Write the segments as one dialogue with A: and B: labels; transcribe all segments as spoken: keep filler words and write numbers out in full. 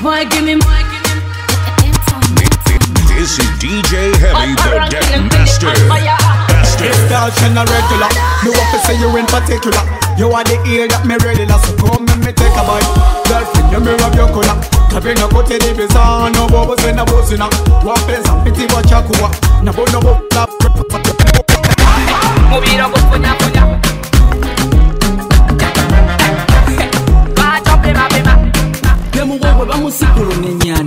A: Why give me more?
B: This is D J Heavy, the Deck Master. Master.
C: Extortion a regular. Me want to say you in particular. You are the ear that me ready last. So come and me take a bite. Girlfriend, you me rub your collar. Tabi no kote di visa. No bubbles in a buzina. One place and pity watch a kuwa. No bo no bo la.
D: Movi no bo punya punya. Ba chop bema bema.
A: Demu wewe ba musikuru ninyani.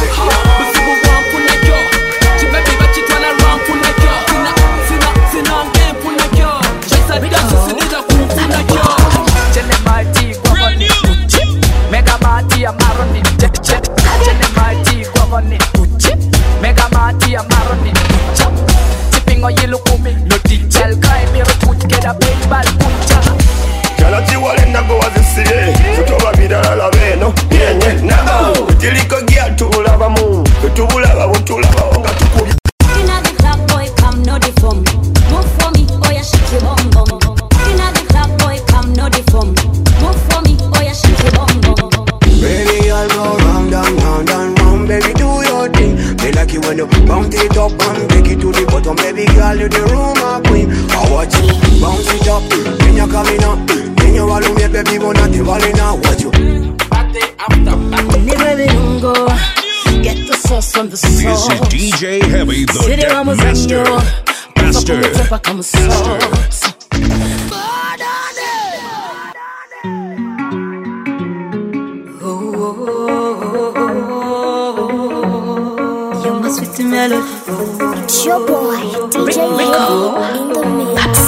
B: This is D J Heavy, the Deck Master. Master. Master.
E: You're my sweet melody. It's your boy, D J Heavy in the mix.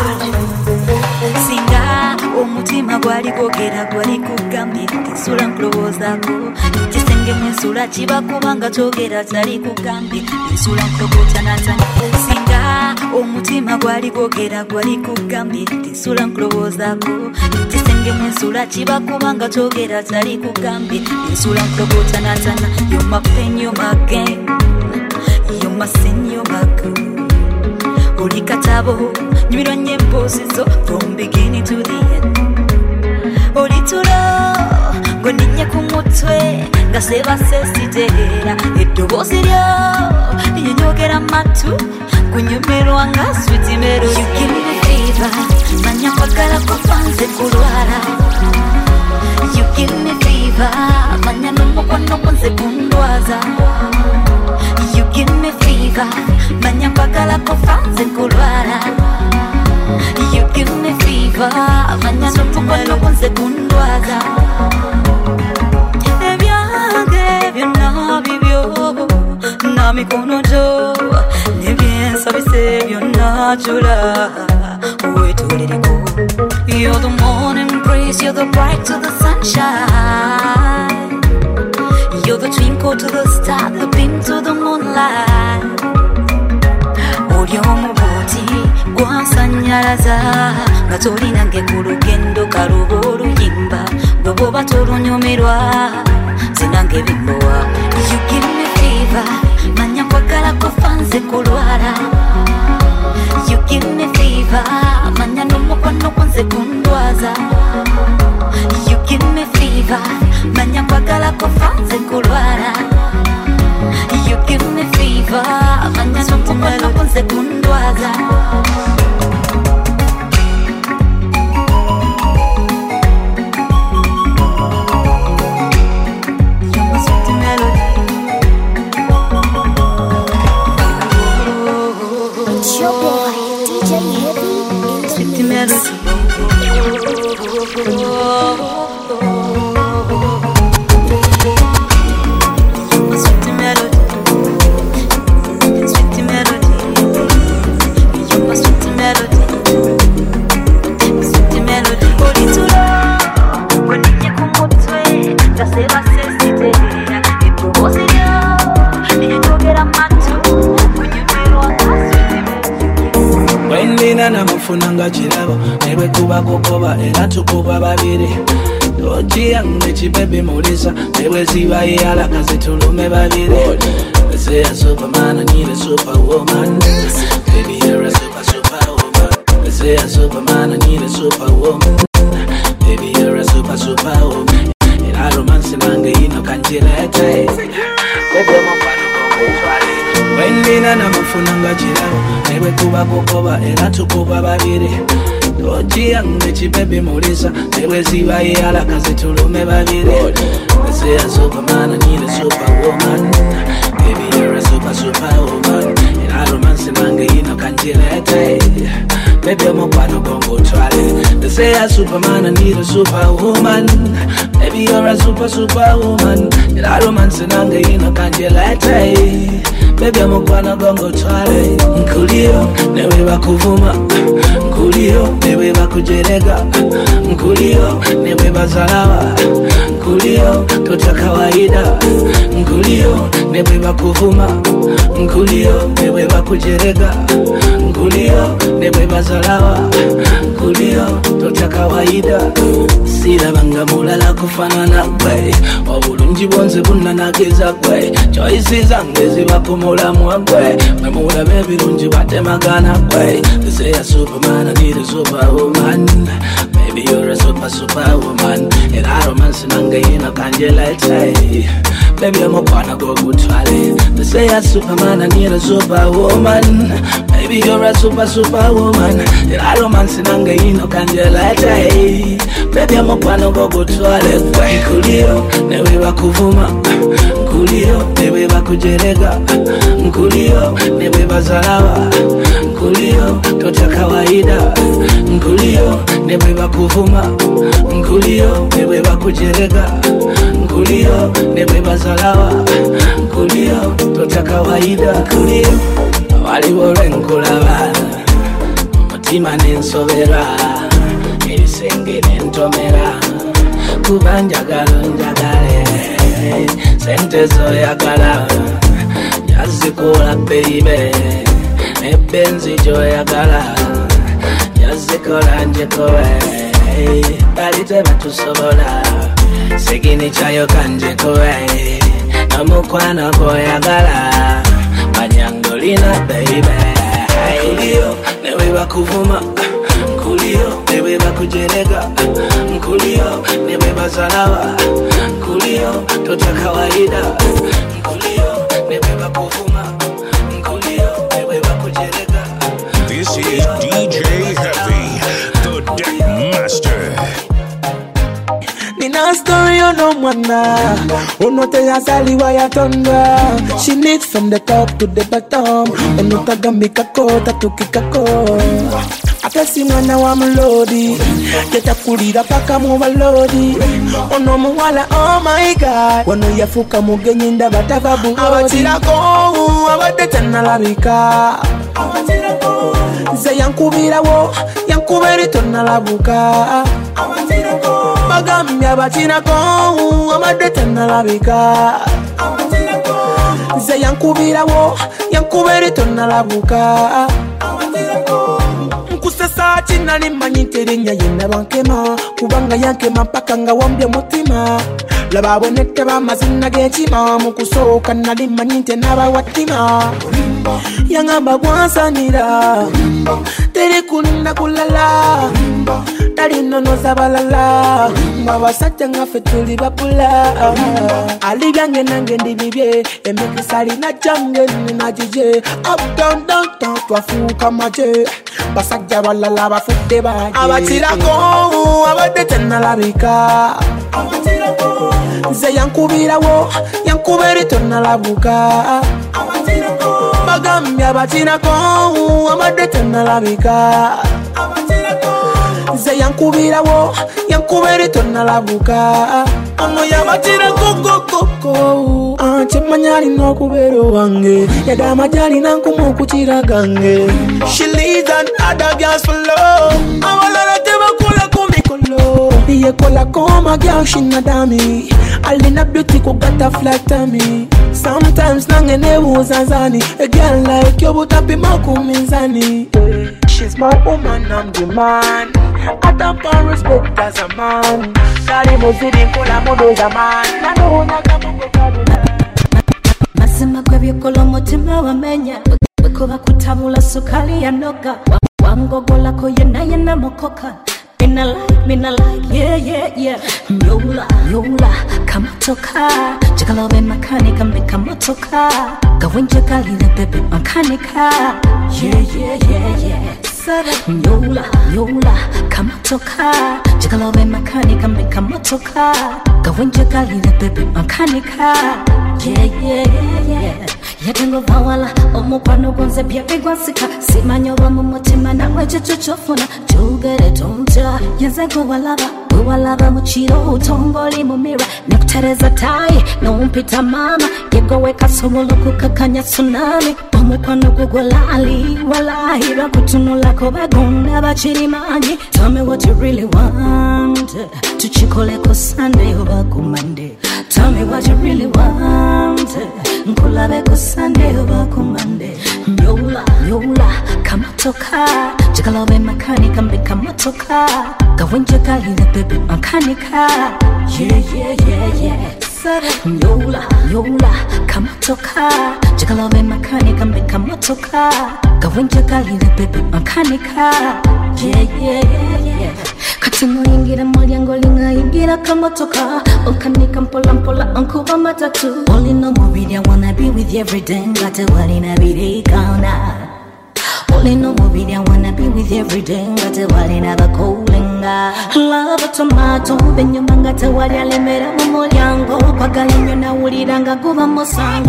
E: Singa, umutima gwali gogera gwali kugambye kisula nkulowoozako kisenge mwensula kiba kubanga kyogera tali kugambye nsula nkulogota natani. Singa, umutima gwali gogera gwali kugambye kisula nkulowoozako kisenge mwensula kiba kubanga kyogera tali kugambye nsula nkulogota natana. You're my pain, you're my gain, you're my sin, you're my good. Uli katabo, nyumirwa nyembo zizo from beginning to the end. Uli tulo, ngo ninye kumutwe, nga seba sesitera. Eddoboozi lyo, linyonyogera matu, kunyumirwa nga sweet melody. You give me fever, manya kwagala kufanze kulwala. You give me fever, manya n'umukono kunze kundwaza. You give me fever, manya kwagala kufanze kulwala. You give me fever, manya n'umukono kunze kundwaza. Ebyange byonna bibyo na mikono gyo nebyensabise byonna jula wetulireko. You're the morning breeze, you're the bright to the sunshine. You're the twinkle to the star, the beam to the moonlight. Oli omubuuti gwansanyalaza nga tolinange ku lugendo kaluba oluyimba bwe bwoba tolunyumirwa zinange bimbowa. You give me fever, manya kwagala kufanze kulwala. You give me fever, manya n'umukono kunze kundwaza. You give me fever, manya kwagala kufanze kulwala. You give me fever, manya n'umukono kunze kundwaza.
F: Funanga chilabo, newe kuba kukoba, era tukuba babiri. Oji yangu chipepe mulisa, newe ziba yala kazi tulume babiri. They say a superman, I need a superwoman. Baby, you're a super superwoman. They say a superman, I need a superwoman. Baby, you're a super superwoman. In a romance, in anger, you know, can kantilete Bebe mkwano gongo twale Wendina na mafunanga chilao Ewe kuba kukoba era tukuba babiri Ojia ngechi bebe mulisa Ewe ziwa yala kazi tulume babiri Say a superman, I need a superwoman Baby you're a super superwoman And I romance manga ino kantilete Baby I'm a guano gongo twale They say a superman, I need a superwoman Baby you're a super superwoman And I romance manga ino kantilete Baby I'm a guano gongo twale Nkulio, newe bakuvuma Nkulio, newe bakujerega Nkulio, newe bazalawa Nkulio, tota kawaida Nkulio, newe bakuvuma Nkulio, newe bakujerega Nkulio, newe bazalawa Nkulio, tota kawaida Sila banga mulala kufanana kwe Obulungi bonze bunanageza kwe Choices zange ziba kumulamu kwe Memula bebirungi batemagana kwe They say a superman, I need a superwoman Baby you're a super superwoman And I romance nanga ino kanjelete Baby I'm a pana go good twale They say a superman, I need a superwoman Baby you're a super superwoman And I romance nanga ino kanjelete Baby I'm a pana go good twale Nkulio, newe bakuvuma Nkulio, newe bakujerega Nkulio, newe bazalawa Nkulio, tota kawaida Nkulio, newe bakuvuma Nkulio, newe bakujerega Nkulio, newe bazalawa Nkulio, tota kawaida Nkulio, waliwole nkulabana Mutima nensobera Erisenge nentomera Kuba njagala njagale Sente zoyagala Yazikola baby Ebenzi joyagala Yazikola njekowe Balite batusobola Segini chayo kanjekowe Namukwano koyagala Manyangolina baby Nkulio newe bakuvuma Nkulio newe bakujerega Nkulio newe bazalawa Nkulio tota kawaida Nkulio newe bakuvuma Nkulio newe bakujerega.
B: This is D J Heavy, the Deck Master.
G: Nina story on no mwana Unote ya saliwa ya tonda She needs from the top to the bottom Unotaga mikako tatukikako Atesi mwana wa mlodi Yeta kulira paka muvalodi Ono muwala oh my god Wano yafuka mugenyinda batava buhodi Abatirako abadeta nalabika Abatirako Ze yankubira wo yankubiri tonalabuka Abatirako Bagami abatirako abadeta nalabika Abatirako Ze yankubira wo yankubiri tonalabuka Abatirako Kusasa china ni manyiterenya yena bankema Kubanga yankema mpaka nga wambye mutima Lababonete bamazina gechima Mukusoka nali manyite nabawatima Yangamba bwansanira Tere kulinda kulala Tari nono zabalala Mwabasatya ngafe tuli bapula Ali gange nange ndibibye Emekisari na jange nina jije Up down down down twafuka maje Basajja balala bafude baje Abatirako abadete nalabika Abatirako Ze yankubira wo yankubiri tonalabuka Abatirako Bagami abatirako abadete nalabika Abatirako Ze yankubira wo yankubiri tonalabuka Ono yabatira koko koko Anche manyari no kubero wange Yada majari nankumu kuchira gange She leads and other girls follow Awalala teba kula kumikolo Iye kola koma girl she nadami Alina beauty kugata flat tummy Sometimes nangene uzazani A girl like you butapi makumizani She's my woman, I'm the man I don't want respect as a man Shari muzidi kula mudo zaman Nano unaka mungo kabula Masima kwe vyokolo motima wamenya Weko wakutabula sukali ya noga Wangogola ko yena yena mokoka
E: Me na like, me na like, yeah, yeah, yeah. Yola, yola, kama toka. Jagalobe makanika mbeka motoka. Gawinja galile bebe makanika. Yeah, yeah, yeah, yeah. Yola, yola, kama toka. Jagalobe makanika mbeka motoka. Gawinja galile bebe makanika. Yeah, yeah, yeah, yeah. Yatengo vawala, omupano gonze byabe gwansika. Simanyoba mu mutima nawe chochofuna. Tugere tonta, yenze go walaba. Go walaba mu chiro, tongoli mu mirror. Nekutereza tai, nompita mama. Yego weka sobolo kukakanya tsunami. Omupano gugwalali, walahi bakutunula ko bagunda bachirimanyi. Tell me what you really want. Tuchikole ko Sunday oba ku Monday. Tell me what you really want. Nkulabe ku Sunday oba ku Monday. Yola, yola, kama toka. Jagalobe makanika mbeka motoka. Gawinja galile bebe makanika. Yeah, yeah, yeah, yeah. Yola, yola, kama toka. Jagalobe makanika mbeka motoka. Gawinja galile bebe makanika. Yeah, yeah, yeah, yeah. Katimo ingira mulyango linga ingira kama toka. Okanika mpola mpola ankuba matatu. All in no movie, I wanna be with you every day. Got a wali na bidi kauna. All in no movie, I wanna be with you every day. Got a wali na bakolinga. Love a tomato, then you mangata wali alemera mulyango. Pagalinyo na uliranga guba mosango.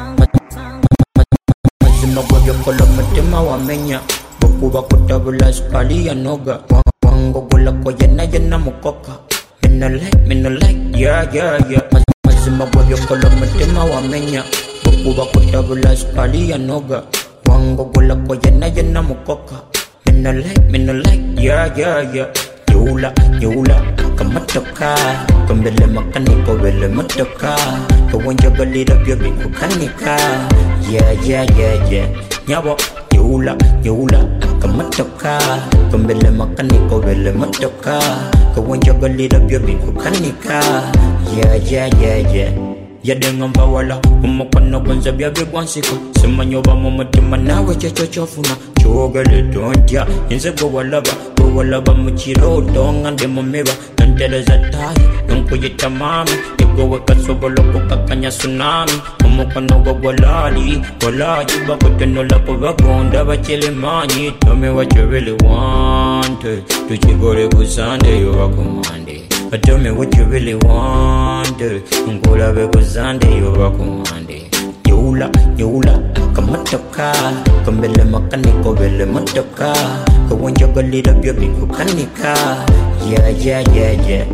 H: Mazima kwa vyokolo mutima wamenya. Bukuba kutabula skali ya noga. Wango gula kwa yena yena mukoka. Me no like, me no like, yeah, yeah, yeah. Mazima kwa vyokolo mutima wamenya. Bukuba kutabula skali ya noga. Wango gula kwa yena yena mukoka. Me no like, me no like, yeah, yeah, yeah. Yola, yola, kama toka. Kumbele makaniko wele motoka. Kawanja galira byobi kukanika. Yeah, yeah, yeah, yeah. Nyawo, yola, yola, kama toka. Kumbele makaniko wele motoka. Kawanja galira byobi kukanika. Yeah, yeah, yeah, yeah. Yadenga wala, umukono gonza byabe gwansika. Semanyoba mu mutima nawe chochofuna. Chogale donja, inze go walaba. Go walaba mu chiro, donga nde mu meba. Nanteleza tai, nkuyita mami. Ego weka sobolo kukakanya tsunami. Umukono go gwalali, gwalali. Bakutenola kubagonda bachele manyi. Tell me what you really want. Tuchigore ku Sunday, you are Monday. Tell me what you really want. Ngola be ku Sunday, you are Monday. Yola, yola, kama toka. Kumbele makaniko wele motoka. Kawanja galira byobi kukanika. Yeah, yeah, yeah, yeah.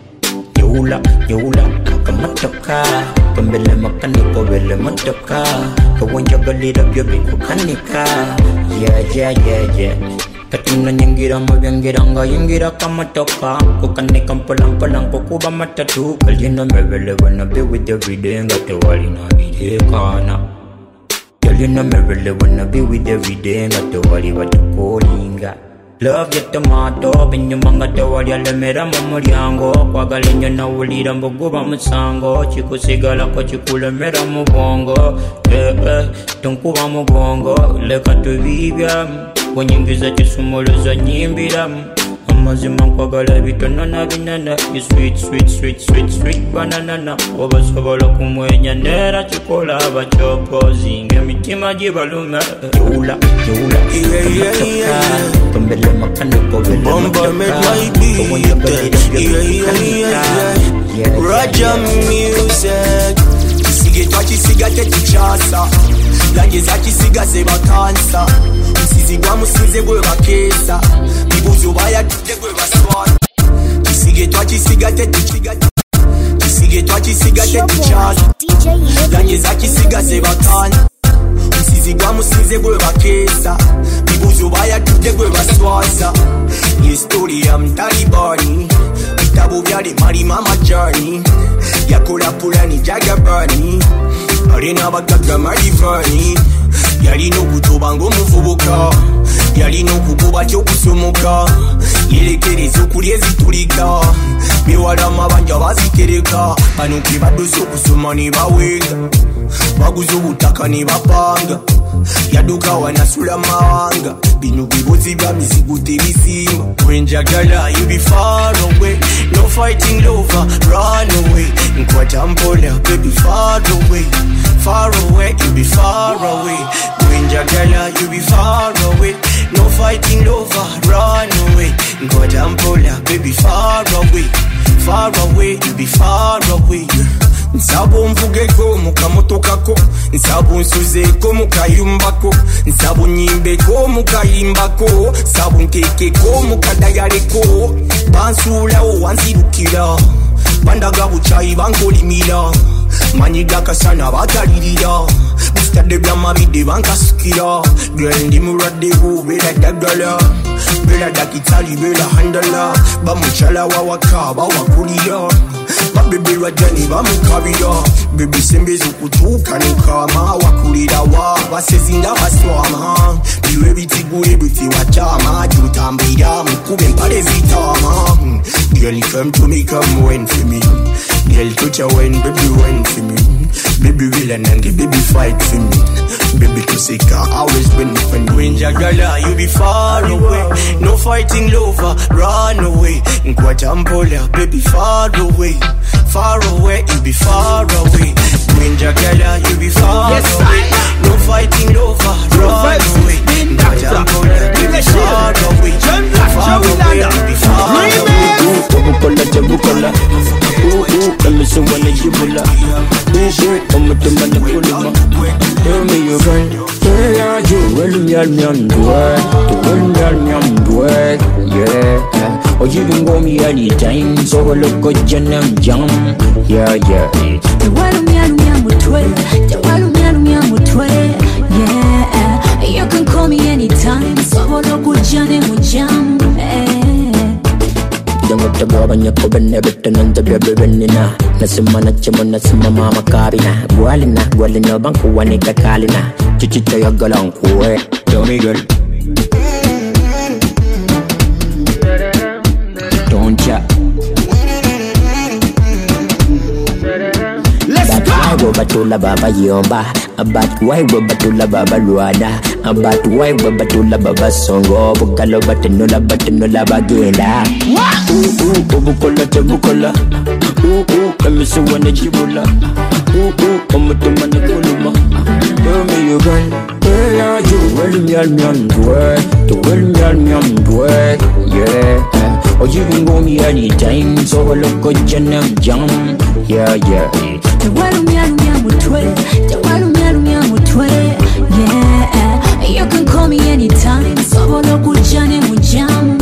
H: Yola, yola, kama toka. Kumbele makaniko wele motoka. Kawanja galira byobi kukanika. Yeah, yeah, yeah, yeah. Katina nyingira mabyangira nga yingira kama toka. Kukanika mpolang polang kukuba matatu. Kalina mevele wanna be with every day. Ngate wali na bidekana. Kalina mevele wanna be with every day. Ngate wali watukolinga. Love ya tomato. Binyuma ngate wali alemera mumulyango. Kwa galinyo na ulira mbuguba musango. Chikusigala kwa chikulemera mubongo. Eh eh, tunkuba mubongo. Leka tubibya. Wanyingiza chisumuluza nyimbira. Amazima nkwagala bitono na binana. You sweet, sweet, sweet, sweet, sweet banana. Obasobola kumwenya nera chikola abachokozi. Ngemitima jibaluma. Yola, yola,
G: yeah, yeah, yeah.
H: Kumbele makaniko wele
G: Bomba make my beat. Yeah, yeah, yeah. Raja music. Kisigetwa kisigate kichasa. Langeza kisiga seba kansa. Msizigwa musize gwe bakesa. Bibuzo baya tute gwe baswana. Kisigetwa kisigate kisigate. Kisigetwa kisigate kichasa. Langeza kisiga seba kansa. Msizigwa musize gwe bakesa. Bibuzo baya tute gwe baswana. Ye story ya mtalibani. Vitabu vyale mari mama journey. Yakula pulani jaga burning. Arena bagaga marivani. Yalino kutoba ngo muvubuka. Yalino kukuba kyo kusomoka.
I: yerekereza okulya ezitulika bewala amabanja bazitereka bano ke baduze okusoma ne bawenga baguze obutaka ne bapanga yaduka wanasula mawanga bino bibozi bya mizigo tebisimba wenjagala you be far away no fighting lover run away nkwata mpola baby far away far away you be far away wenjagala you be far away no fighting lover run away nkwata mpola baby far away far away you be far away nsabo mvugeko mukamotokako nsabo nsuzeko mukayumbako nsabo nyimbeko mukayimbako nsabo nkekeko mukadayaleko bansulawo wanzirukira bandaga bucayi bankolimira manyiga kasana batalirira bustade byamabide bankasukira girl ndi muraddeho bera dagala bera dakitali bera handala bamuchala wawaka bawakulira babebelwa jani bamukabira bebe sembezi kutuka nikama wakulira wa basezinda baswama biwe bitigure biti wachama jutambira mukube mpale zitama girl come to me come when for me girl touch a when baby when for me baby will and baby fight for me baby to say I always win when when jagala you be far away no fighting lover run away nkwata mpola baby far away far away you be far away when jagala you be far yes, away no fighting lover run away nkwata mpola baby far away far away you be far away bukola bukola ooh ooh kama someone jibula ooh I'm the man that pull him tell me you run yeah you will me al me on boy will me al me on boy yeah oh you can go me anytime so look at janam jam yeah yeah the will me al me on mutwe the will me al me on mutwe yeah you can call me anytime so look at janam jam Jangan banyak kau benar betul nanti biar berenina. Nasima nacemo nasima mama kabina. Gualina gualina bangku wanita kalina. Cici caya galang kue. Johnny girl. Don't ya. Let's go. Why batula baba yomba. Abat why batula baba luada. Abat why batula baba songo. Bukalo batenola batenola bagenda. Ooh ooh bukola bukola. Ooh ooh kami suwana jibula. Ooh ooh kami tumana kuluma. Tell me you run. Yeah you will me al me on boy. You will me al me on boy. Yeah. Oh you can go me anytime. So look at janam jam. Yeah yeah. You will me al me on mutwe. You will me al me on mutwe. Yeah. You can call me anytime. So look at janam jam.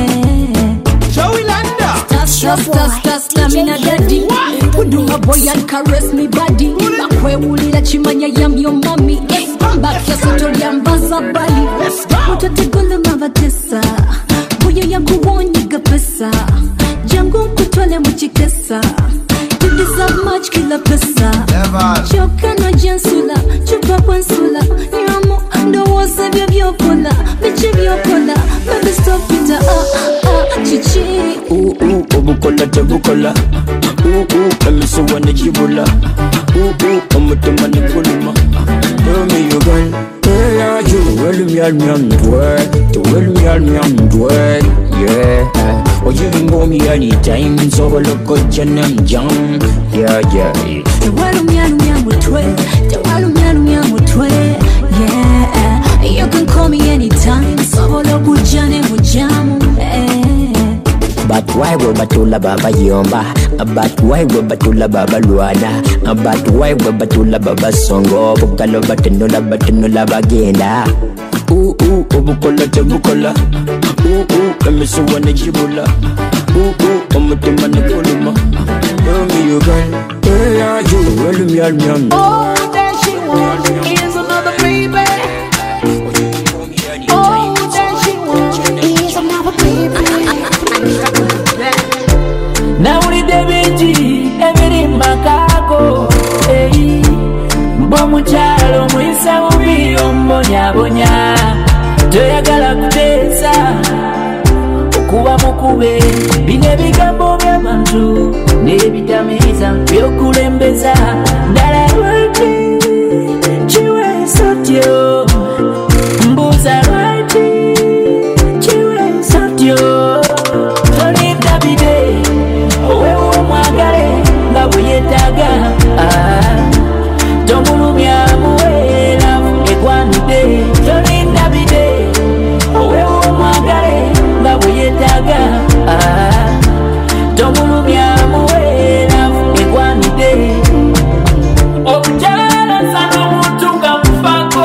I: Rasta, rasta, mina daddy. Udunga boy and caress me body. Bakwe ulila chimanya yam your mommy. Back ya soto yambaza bali. Utote gula mavatesa. Boya ya kuwonyiga pesa. Jangu kutwale mchikesa. You deserve much kila pesa. Choka no jansula. Chupa kwansula. Nyamo ando wose vya vyopola. Bichi vyopola. Baby stop it. Ah ah ah. Chichi. Ooh ooh. Bukola bukola. Ooh ooh kami suwana jibula. Ooh ooh kami tumana kuluma. Tell me you run. Yeah you will me al me on boy. You will me al me on boy. Yeah. Oh you can go me anytime. So look at janam jam. Yeah yeah. You will me al me on mutwe. You will me al me on mutwe. Yeah. You can call me anytime. So look at janam jam. But why we batula baba yomba? But why we batula baba luada? But why we batula baba songo? Bukalo batenola batenola bagenda. Ooh ooh bukola bukola. Ooh ooh kami suwana jibula. Ooh ooh kami tumana kuluma. Tell me you run. Yeah you will me al me on.
D: Oh that she wants is another baby. Oh that she wants is another baby.
F: Na ulide bingi ebiri makako eyi mbo mukyalo muyise bubi ombonyabonya toyagala kuteesa okuba mu okube bino ebigambo by'abantu n'ebitamiiza by'okulembeza ddala lwaki kiwe sotyo mbuuza lwaki kiwe sotyo tolinda bide owewo omwagale nga bwe yeetaaga tomulumya muweera egwanide tolinda bide owewo omwagale nga bwe yeetaaga tomulumya muweera egwanide obukyala sana omuntu nga mufaako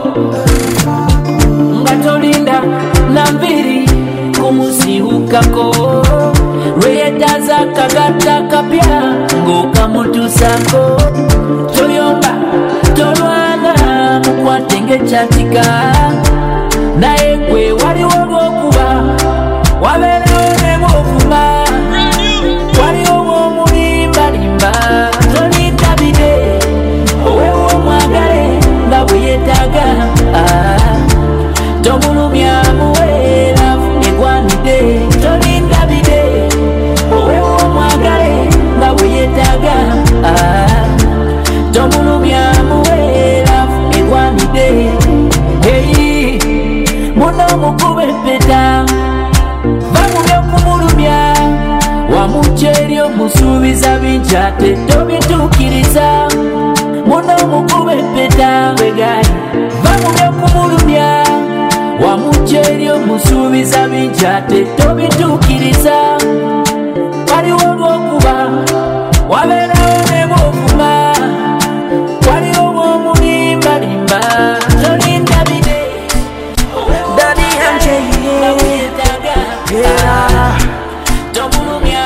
F: nga tolinda nambiri kumusiwukako lweyetaaza akagatta kapya ng'okamutuusako toyomba tolwana mukwate ng'ekyatika naye gwe waliwo lw'okuba wabeerawo ne bw'ovuma waliwo bw'omulimbalimba tolinda bide owewo omwagale nga bwe yeetaaga tomulumya muweera egwanide tolinda bide owewo omwagale nga bwe yeetaaga tomulumya muweera egwanide eyi muno mukuba empeta bamubya okumulumya wamukyeri omusuubiza bingi ate tobituukiriza muno mukuba empeta wegayi bamubya okumulumya wamukyeri omusuubiza bingi ate tobituukiriza waliwo olw'okuba wabeerawo ne bw'ovuma waliwo bw'omulimbalimba tolinda bide Daddy M J yeah tomulumya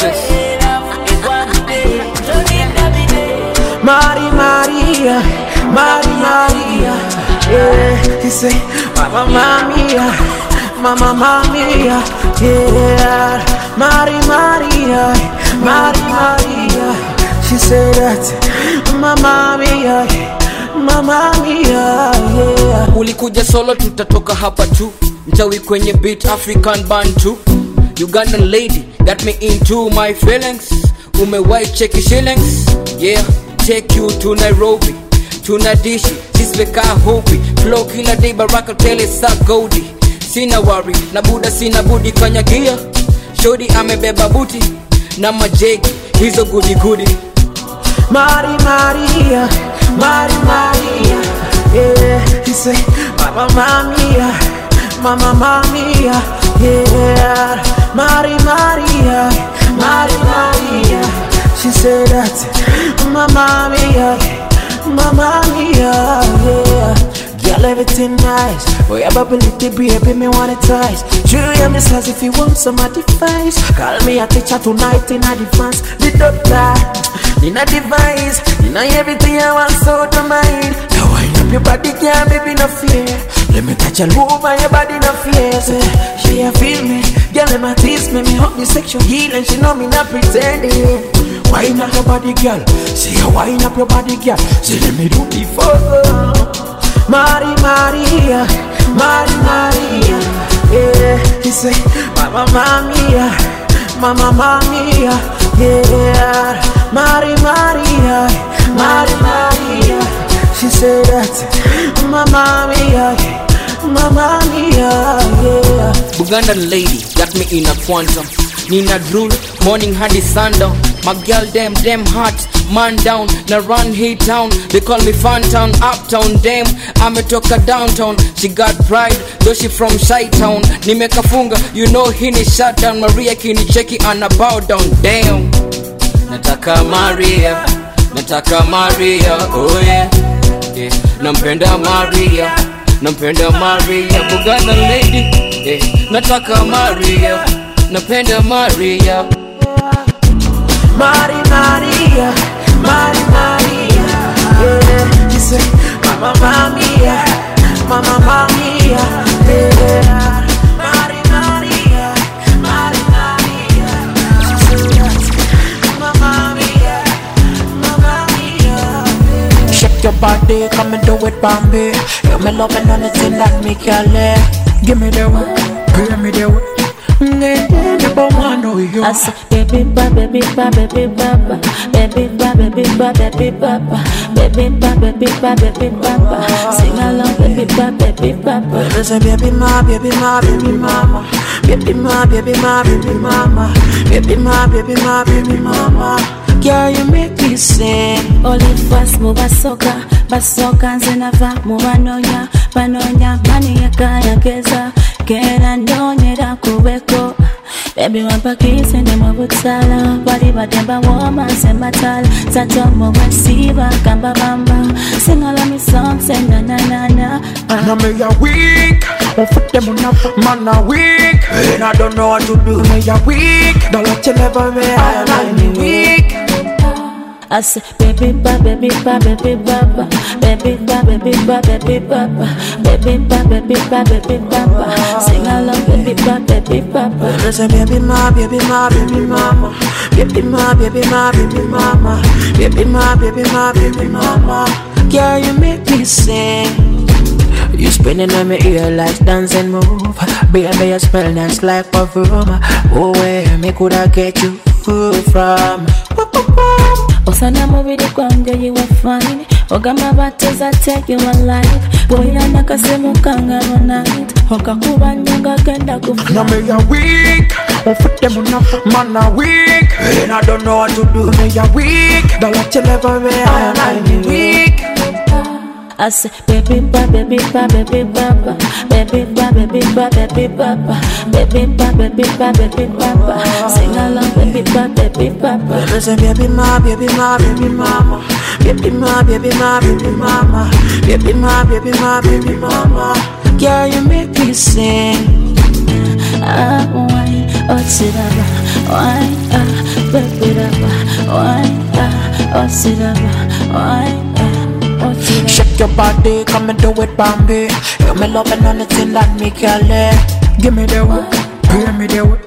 F: Mari Maria Mari Maria yeah he say Mama Maria Mama Maria yeah Mari Maria Mari Maria she said that Mama Mia Mama Mia yeah
A: ulikuja solo tutatoka hapa tu mchawi kwenye beat African band tu Ugandan lady got me into my feelings umewahi cheki shillings yeah take you to Nairobi tunadishi sisweka hobi flow kila day baraka tele sa goldie sina worry na buda sina budi kanyagia shodi amebeba buti na majeki hizo gudi gudi
F: Mari Maria Mari Maria yeah he say Mama Maria Mama Maria yeah Mari Maria Mari Maria she said that Mama Mia Mama Mia yeah girl everything nice boy I ability baby me want it twice true yeah me says if you want some advice call me a teacher tonight in advance the doctor in a device in everything I want so to mind now wind up your body girl baby no fear let me touch all over your body no fear say she a feel me girl let me tease me me hug me sexual healing she know me not pretending wind up your body girl say you wind up your body girl say let me do before Mari Maria Mari Maria yeah he say Mama Maria Mama Maria yeah Mari Maria Mari Maria she said that Mama Mia Mama Mia yeah
A: Ugandan lady got me in a quantum Nina drool morning hadi sundown my girl them them hot man down na run hit town they call me Funtown uptown damn ametoka downtown she got pride though she from Shy Town nimekafunga you know hii ni shutdown Maria kinicheki ana bow down damn nataka Maria nataka Maria oh yeah, yeah. nampenda Maria nampenda Maria Ugandan lady yeah. nataka Maria napenda Maria
F: Mari Maria Mari Maria yeah he say Mama Maria Mama Maria yeah Mari Maria Mari Maria she say that Mama Maria Mama Maria shake your body come and do it Bambi you me loving anything that me can let give me the way pay me the way
G: I say, baby, ba, baby, ba, baby, ba, ba, baby, ba, baby, ba, baby, ba, ba, baby, ba, baby, ba, baby, ba, ba. Sing along, baby, ba, baby, ba, ba.
F: I say, baby, ma, baby, ma, baby, mama, baby, ma, baby, ma, baby, mama, baby, ma, baby, ma, baby, mama. Girl, you make me sing.
G: Only fast move a soca, basoka zenava mubanonya, banonya mani yakaya keza, kera ndonyera kubeko. Baby wampa kisi ndi mwabutsala, bali batemba woma sembatala, satomo wesiba kamba bamba, sing all of me songs and na na na na.
F: Now me a weak, on foot them on up, man a weak, and I don't know what to do. Me a weak, don't let you never me, I am me weak.
G: I say, baby, ba, baby, ba, baby, ba, ba, baby, ba, baby, ba, baby, ba, ba, baby, ba, baby, ba, baby, ba, ba. Sing along, baby, ba, baby, ba, ba.
F: I say, baby, ma, baby, ma, baby, mama, baby, ma, baby, ma, baby, mama, baby, ma, baby, ma, baby, mama. Girl, you make me sing. You spinning on my ear like dance and move. Baby, you smell nice like perfume. Oh, where me could I get you from?
G: Osana mubiri kwange you were fine. Ogamba bateza take you alive. Boya nakasemu kanga one night. Okakuba nyonga kenda kufa.
F: Now me a weak, on foot them on up, man a weak, and I don't know what to do. Me a weak, don't let you never me, I am weak.
G: I say, baby, ba, baby, ba, baby, ba, ba, baby, ba, baby, ba, baby, ba, ba, baby, ba, baby, ba, baby, ba, ba. Sing along, baby, ba, baby, ba, ba.
F: I say, baby, ma, baby, ma, baby, mama, baby, ma, baby, ma, baby, mama, baby, ma, baby, ma, baby, mama. Girl, you make me sing.
G: Ah, wine, oh, sit up, wine, ah, baby, up, wine, ah, oh, sit up, wine, ah.
F: Shake your body, come and do it, Bambi. You me loving anything that me can let. Give me the way, pay me the way.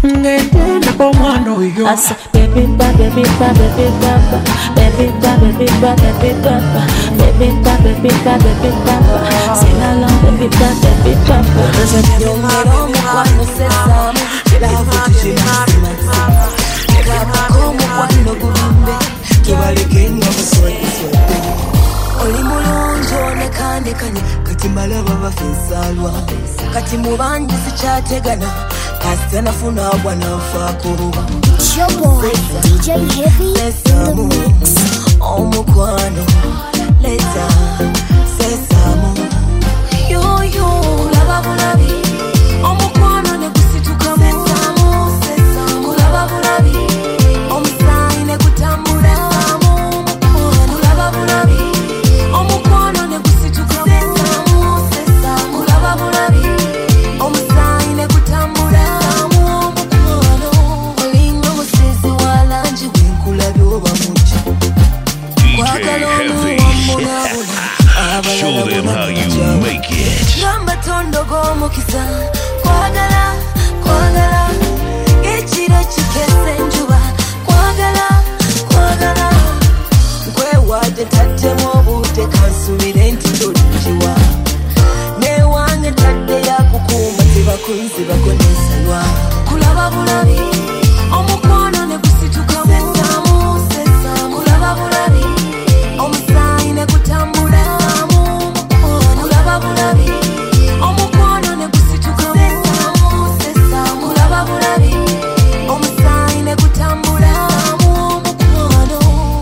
G: I say, baby, ba, baby, ba, baby, ba, ba, baby, ba, baby, ba, baby, ba, ba, baby, ba, baby, ba, baby, ba, ba. Sing along, baby, ba, baby, ba, ba.
J: Yo quiero cuando se sabe, la futuche más como cuando gurumbe, que vale que no me suelte, suelte. Oli mulungi onekandekanye kati mbalaba bafensalwa kati mubanji sikyategana kasita nafuna bwanafaako
D: D J Heavy in the mix.
J: Omukwano leta sesamu yoyo kulaba bulabi omukwano ne gusitukamu sesamu sesamu kulaba bulabi omusayi ne gutambula kulaba bulabi omukwano ne gusitukamu sesamu sesamu kulaba bulabi omusayi ne gutambula mukwano olinga musezi walangi bwenkulabye oba muki kwagala omuwammunabula
B: Show them how you make it.
J: gamba tondogo omukisa kwagala kwagala ekiro kikese enjuba kwagala kwagala nkwewadde taddemu obudde kansubire nti tolikiwa newange tadde yakukuuma tebakunzibako n'ensalwa kulaba bulabi omukwano ne gusitukamu sesamu sesamu kulaba bulabi omusayi ne gutambula kulaba bulabi omukwano ne gusitukamu sesamu sesamu kulaba bulabi omusayi ne gutambula mukwano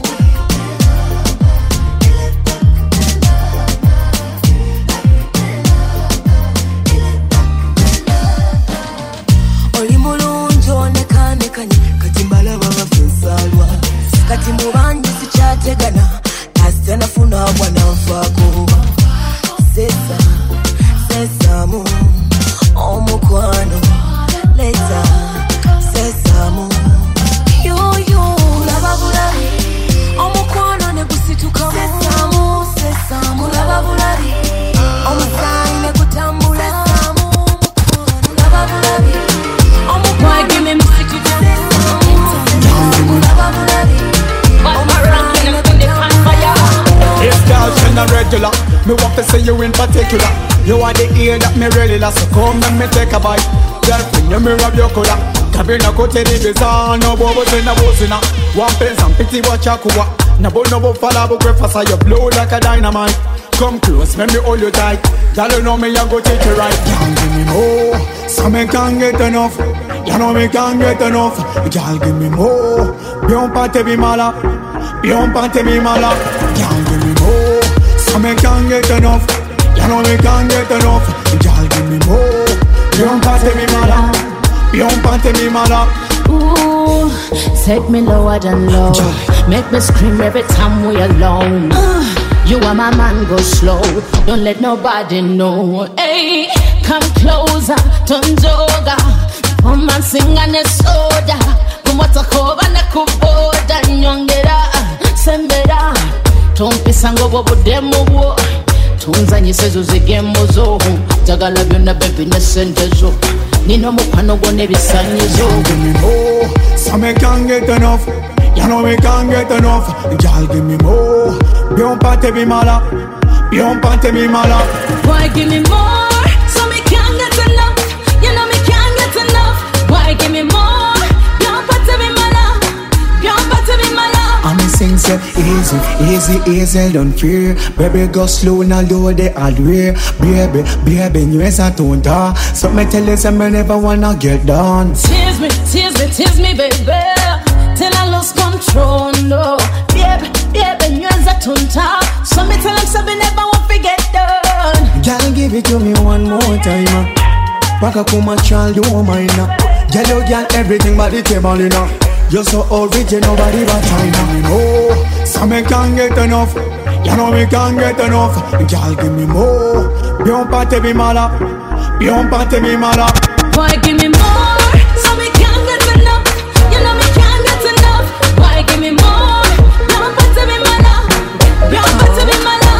J: oli mulungi onekandekanye kati mbalaba bafensalwa kati mubanji sikyategana kasita nafuna bwananfaako sesa sesamu omukwano leta sesamu yoyo kulaba bulabi omukwano ne gusitukamu sesamu sesamu kulaba bulabi omusayi ne gutambula kulaba bulabi omukwano ne gusitukamu sesamu kulaba bulabi omusayi ne gutambula
C: want to say you in particular. You are the ear that me really lost. So come and me take a bite. Girlfriend, you me rub your collar. Kabina kote di bizarre. No bobo zina bozina. One pence and pity watch a kuwa. Nabo nabo fala bu grefasa. You blow like a dynamite. Come close, let me hold you tight. Y'all you know me, I go take you right. Y'all give me more, so me can't get enough. You know me can't get enough. Y'all give me more. Bion pate bi mala, bion pate bi mala. Y'all give me more, so me can't get enough. You know me can't get enough. Y'all give me more. Bion pate bi mala, bion pate bi mala.
K: Ooh, take me lower than low. Make me scream every time we alone. Uh. You are my man, go slow. Don't let nobody know. Hey, come closer, Tonjoga. Come and sing on the soda. Come what a cover na kuboda. Nyongera, sembera. Tompi sango bobo demo wo. Tunza nyisezo zigemo zo. Jagala byonna baby ne sentezo. Nino mupano gone bisanyizo.
C: Give me more, so me can't get enough. You know me can't get enough. Y'all give me more. Bion pate bi mala, bion pate bi mala.
K: Why give me more? So me can't get enough. You know me can't get enough. Why give me more? Bion pate bi mala, bion pate bi mala.
C: I'm sing say easy, easy, easy, don't fear. Baby go slow now do the hard way. Baby, baby, you is a tonta. So me tell you say me never wanna get done.
K: Tease me, tease me, tease me, baby. Till I lose control, no. Baby, baby, you as a tunta. So me tell him so me never won't forget done.
C: Girl, give it to me one more time. Waka kuma child, you won't mind. Girl, you got everything but the table, you know. You're so original, nobody but China. Me know, so me can't get enough. You know me can't get enough. Girl, give me more. Bion pate bi mala, bion pate bi mala.
K: Boy, give me more. So me can't get enough. You know me can't get enough. Why give me more? Bion pate bi mala, bion pate bi mala.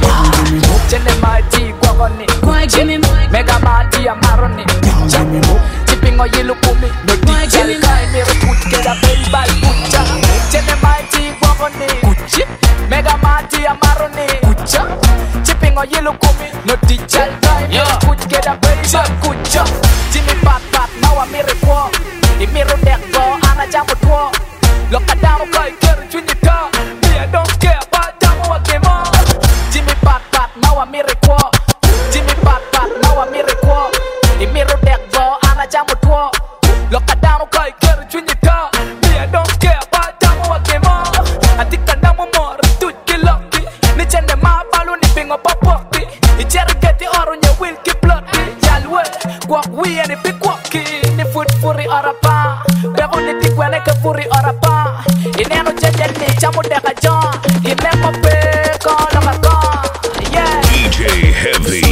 L: Jene mighty gwagoni.
K: Why give me more?
L: Mega mighty amaroni.
C: Give me more.
L: Chipping or yellow kumi. No digital kind. Me put together baseball kucha. Jene mighty gwagoni. Kuchi. Mega mighty amaroni. Kucha. Chipping or yellow kumi. No digital kind. Me put together baseball kucha. Jimmy pat pat now I'm here for. If me run that go, I'm a jump to. Look at down, guy, carry to the car. Me I don't care about down what came on. Jimmy pat pat now I'm here for. Jimmy pat pat now I'm here for. If me run that go, I'm a jump to. Look at down, guy, carry to the car. Me I don't care about down what came on. I think I know more. Do it lucky. Ni chende ma balu ni pingo papoki. Icheri get the oro nye will keep bloody. Yalwe, guak we and if it quacky. Ni foot furi orapa. Bego ni tikwane ke furi orapa. Ineno jeje ni chamu deka jon. Inemo pe kono kakon. Yeah.
B: D J Heavy.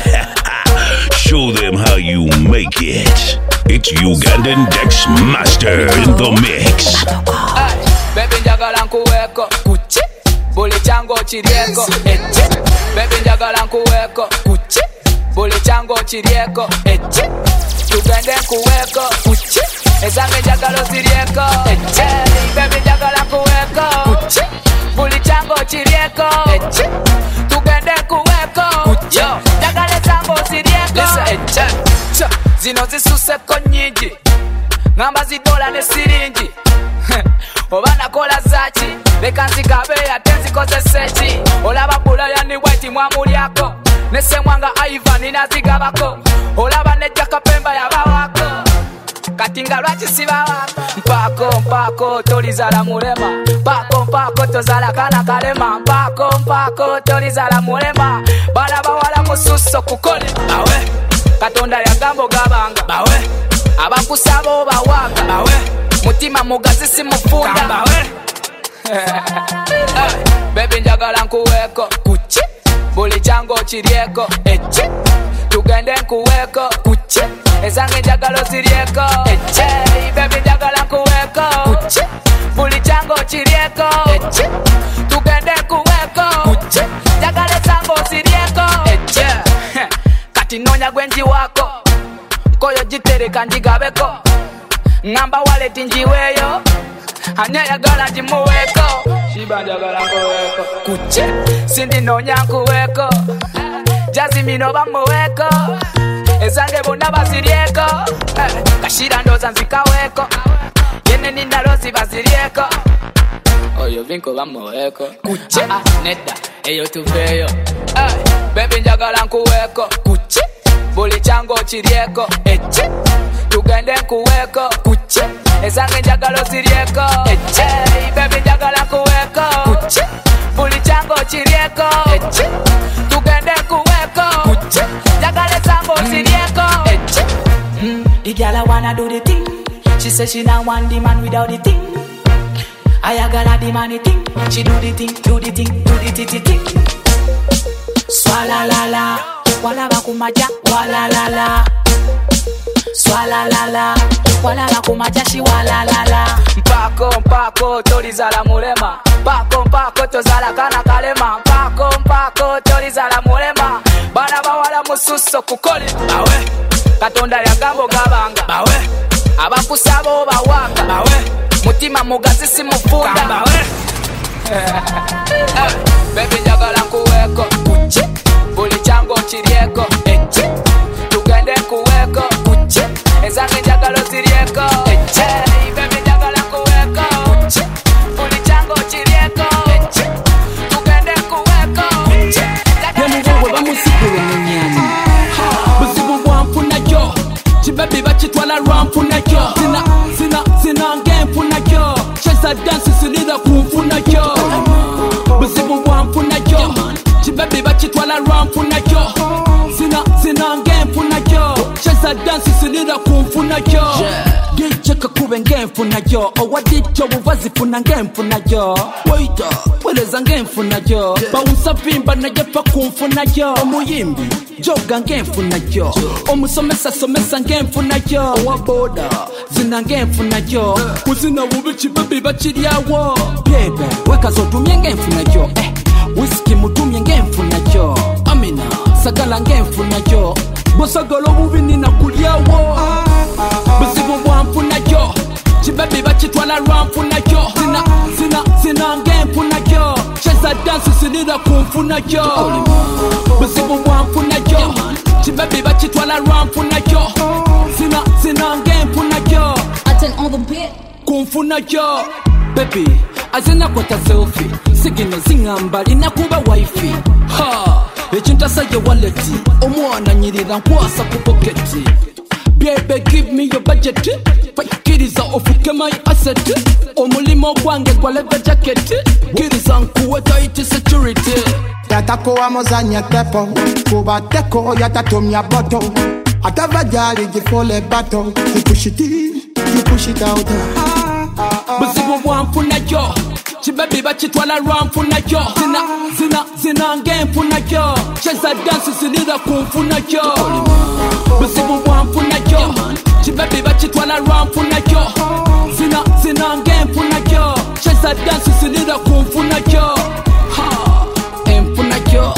B: Show them how you make it. It's Ugandan Dex Master in the mix.
L: Hey, baby njagala nkuweko kuchi. Buli chango chirieko eche. Baby njagala nkuweko kuchi. Buli chango chirieko eche. Tugende nkuweko kuchi. Ezange njagala zirieko eche. Baby njagala nkuweko kuchi. Buli chango chirieko eche. Tugende nkuweko kuchi. Njagala zango zirieko eche. Zino zisuseko nyingi. Ngamba zidola ne siringi. Oba nakola zaki. Leka nzigabe ate nzikoze sechi. Olaba bula yani white mwamulyako. Nesemwanga Ivan inazigabako. Olaba nejja kapemba yabawako. Katinga lwaki sibawako. Mpako mpako tolizala mulema. Mpako mpako tozala kana kalema. Mpako mpako tolizala mulema. Bala bawala mususo kukole. Bawe. Katonda yagambo gabanga. Bawe. Abakusabo bawanga. Bawe. Mutima mugazi simufunda. Bawe. Hey, baby njagala nkuweko kuchi. Buli chango chirieko eche. Tugende nkuweko kuchi. Ezange njagalo zirieko eche. Baby njagala nkuweko kuchi. Buli chango chirieko eche. Tugende nkuweko kuchi. Njagalo zango zirieko eche. Kati nonya gwenji wako. Koyo jitereka njigabeko. Ngamba wallet njiweyo. Anya yagala jimuweko. Shiba njagala nkuweko kuchi. Sindi nonya nkuweko. Jazimino bamuweko ezange bonna bazirieko eh, kashira ndoza nzikaweko yene ninalozi bazirieko oyo vinko bamuweko kuchi ah, ah, nedda eyo tuveyo eh, baby njagala nkuweko kuchi buli chango chirieko echi tugende nkuweko kuchi ezange njagala zirieko echi baby njagala nkuweko kuchi buli chango chirieko echi tugende nkuweko kuchi njagala zango zirieko echi
F: mm, the girl wanna do the thing. She says she not want the man without the thing. I gotta the money thing. She do the thing, do the thing, do the titty thing. Swala la la, wala bakumaja, wala la la. Swala la la, wala bakumaja shi wala la la.
L: Mpako mpako tolizala mulema, mpako mpako tozala kana kalema, mpako mpako tolizala mulema. Bana bawala mususo kukoli, bawe. Katonda yagambo gabanga, bawe. Abakusabo bawaka, bawe. Mutima mugazi simufunda, bawe. Baby njagala nkuweko kuchi buli chango chirieko echi tugende nkuweko kuchi ezange njagala zirieko echi baby njagala nkuweko kuchi buli chango chirieko echi tugende nkuweko kuchi
A: yemuwewe bamusigule munyani buzibu bwamfunakyo kibabi bakitwala lwamfunakyo zina zina zina ngenfunakyo cheza dansi sinira kumfunakyo buzibu bwamfunakyo kibabi bakitwala lwamfunakyo zina zina ngenfunakyo cheza dansi sinira kumfunakyo gicheka kube ngenfunakyo owadityo buvazi funa ngenfunakyo waita weleza ngenfunakyo bawunsavimba najepa kumfunakyo omuyimbi joga ngenfunakyo omusomesa somesa ngenfunakyo owaboda zina ngenfunakyo kuzina bubi kibabi bakiryawo bebe wekazotumye ngenfunakyo eh whisky mutumye ngenfunakyo amina sagala ngenfunakyo bosagala obubi nina kulyawo buzibu bwamfunakyo kibabi bakitwala lwamfunakyo zina zina zina ngenfunakyo cheza dansi sinira kumfunakyo buzibu bwamfunakyo kibabi bakitwala lwamfunakyo zina zina ngenfunakyo kumfunakyo baby azina kwata selfie sigino zingamba linakuba wifi ha ekintasaye waleti omwana nyirira nkwasa ku poketi baby give me your budget fakiriza ofuke my asset omulimo gwange gwa leather jacket kiriza nkuwe tight security
C: yatakuwa muzanya tepo kuba teko yatatumya boto atavajali jifole bato you push it in you push it out
A: buzibu bwamfunakyo kibabi bakitwala lwamfunakyo zina zina zina ngenfunakyo cheza dansi sinira kumfunakyo buzibu bwamfunakyo kibabi bakitwala lwamfunakyo zina zina ngenfunakyo cheza dansi sinira kumfunakyo ha emfunakyo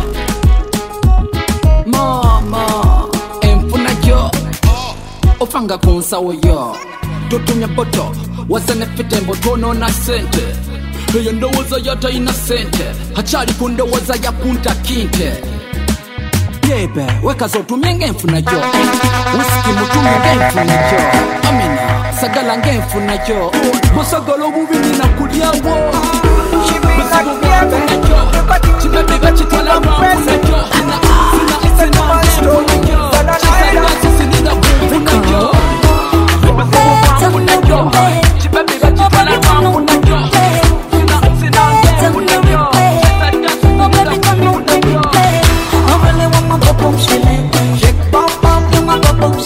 A: mama emfunakyo ofanga kunsawo yo tutumya boto wasane fitembo tono na sente eyo ndowooza yatayina sente hakyali ku ndowooza ya punta kinte bebe wekaza otumye ngenfunakyo whisky mutumye ngenfunakyo amina sagala ngenfunakyo bosagala obubi nina kulyawo buzibu bwamfunakyo kibabi bakitwala lwamfunakyo zina ngenfunakyo kizadansi sinira kumfunakyo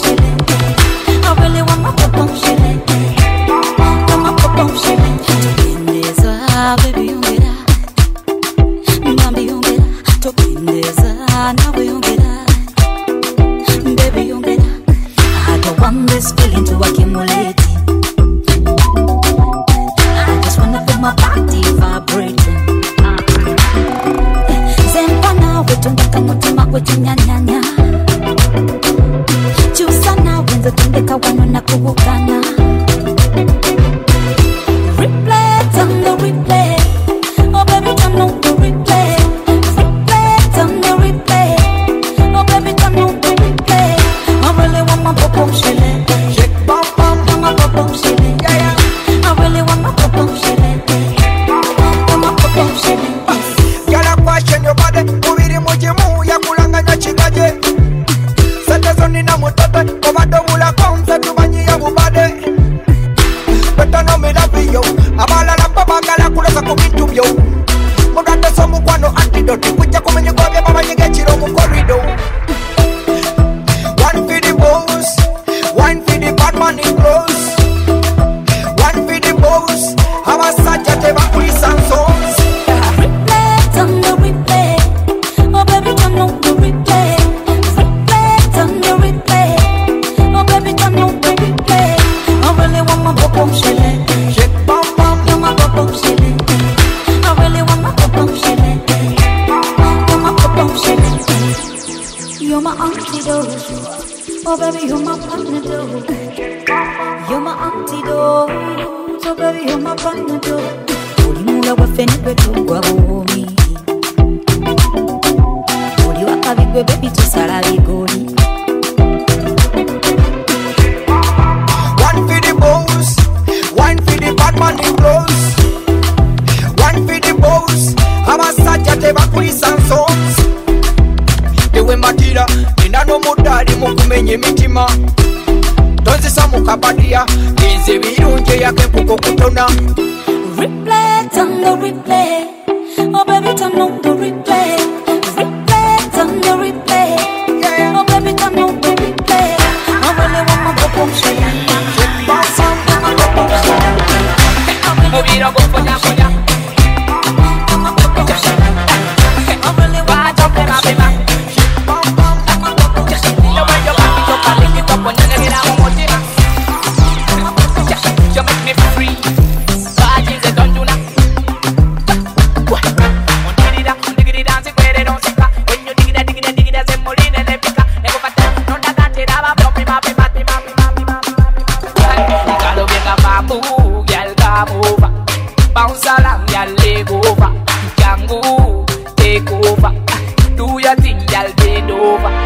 J: I really want my
E: Oh baby, you're my panadol. You're my antidote. Oh baby, you're my panadol. Ulimula wafeni kwetu kwa bomi. Uli wakabigwe baby tusala bigoli.
I: One for the boss, one for the bad man the clothes. One for the boss, abasajja tebakulisa nsonzi. Ewe matira, nina no mudali mukumenye emitima. Tonzisa mukabadiya, nze birungi yake kuko kutona.
E: Replay, turn the replay. Oh baby, turn on the replay. Replay, turn the replay. Oh baby, turn on the replay. I really want my bubble shake. Bounce on my bubble shake. I really want my bubble shake. I really want to play my baby. You make me free. God is a don't do now. What? Dig it up, dig it down, dig it down, dig it. When you dig it, dig it, dig it, say more than a pica. Never got that. No that that it up, up, up, up, up, up, up, up. You gotta make a bamboo, girl, come over. Bounce along, girl, leg over. Can go, take over. Do your thing, girl, bend over.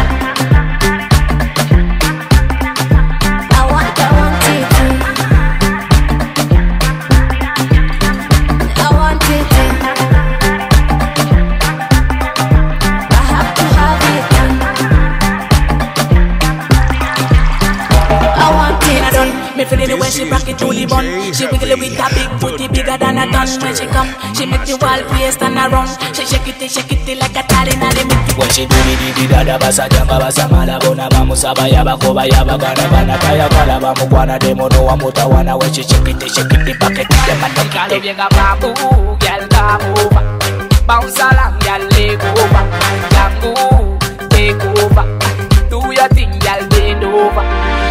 E: Me feeling the way she rock it to the bun. She wiggle it with her big booty bigger than a gun. When she come, she make the wall waist and a run. She shake it, shake it like a talina limit.
F: When she do me di di da da basa jamba basa mala bona bamu sabaya bakoba ya bagana bana kaya kala bamu kwana demo no amuta wana. When she shake it, shake it back it them and them
L: Girl, you got bamboo, girl, come over. Bounce along, girl, leg over. Bamboo, take over. Do your thing, girl, bend over.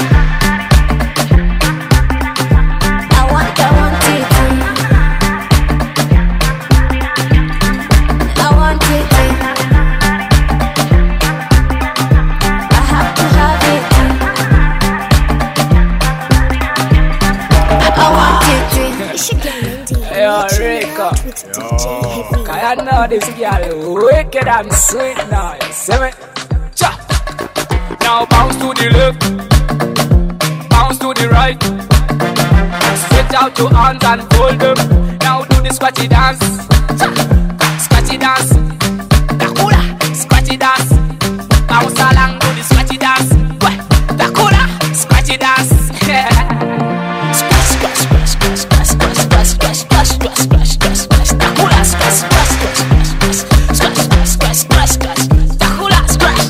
L: Yo, Rico. I know this girl wicked and sweet now. You see me? Cha. Now bounce to the left, bounce to the right. Stretch out your hands and fold them. Now do the scratchy dance. Cha. Scratchy dance. Dakula. Scratchy dance. Bounce along, do the scratchy dance. Dakula. Scratchy dance. Scratch, scratch, scratch, scratch, scratch, scratch, scratch, scratch, scratch, scratch, scratch, scratch, scratch, Dakula, scratch, scratch, scratch, scratch, scratch, scratch, scratch, scratch, Dakula, scratch.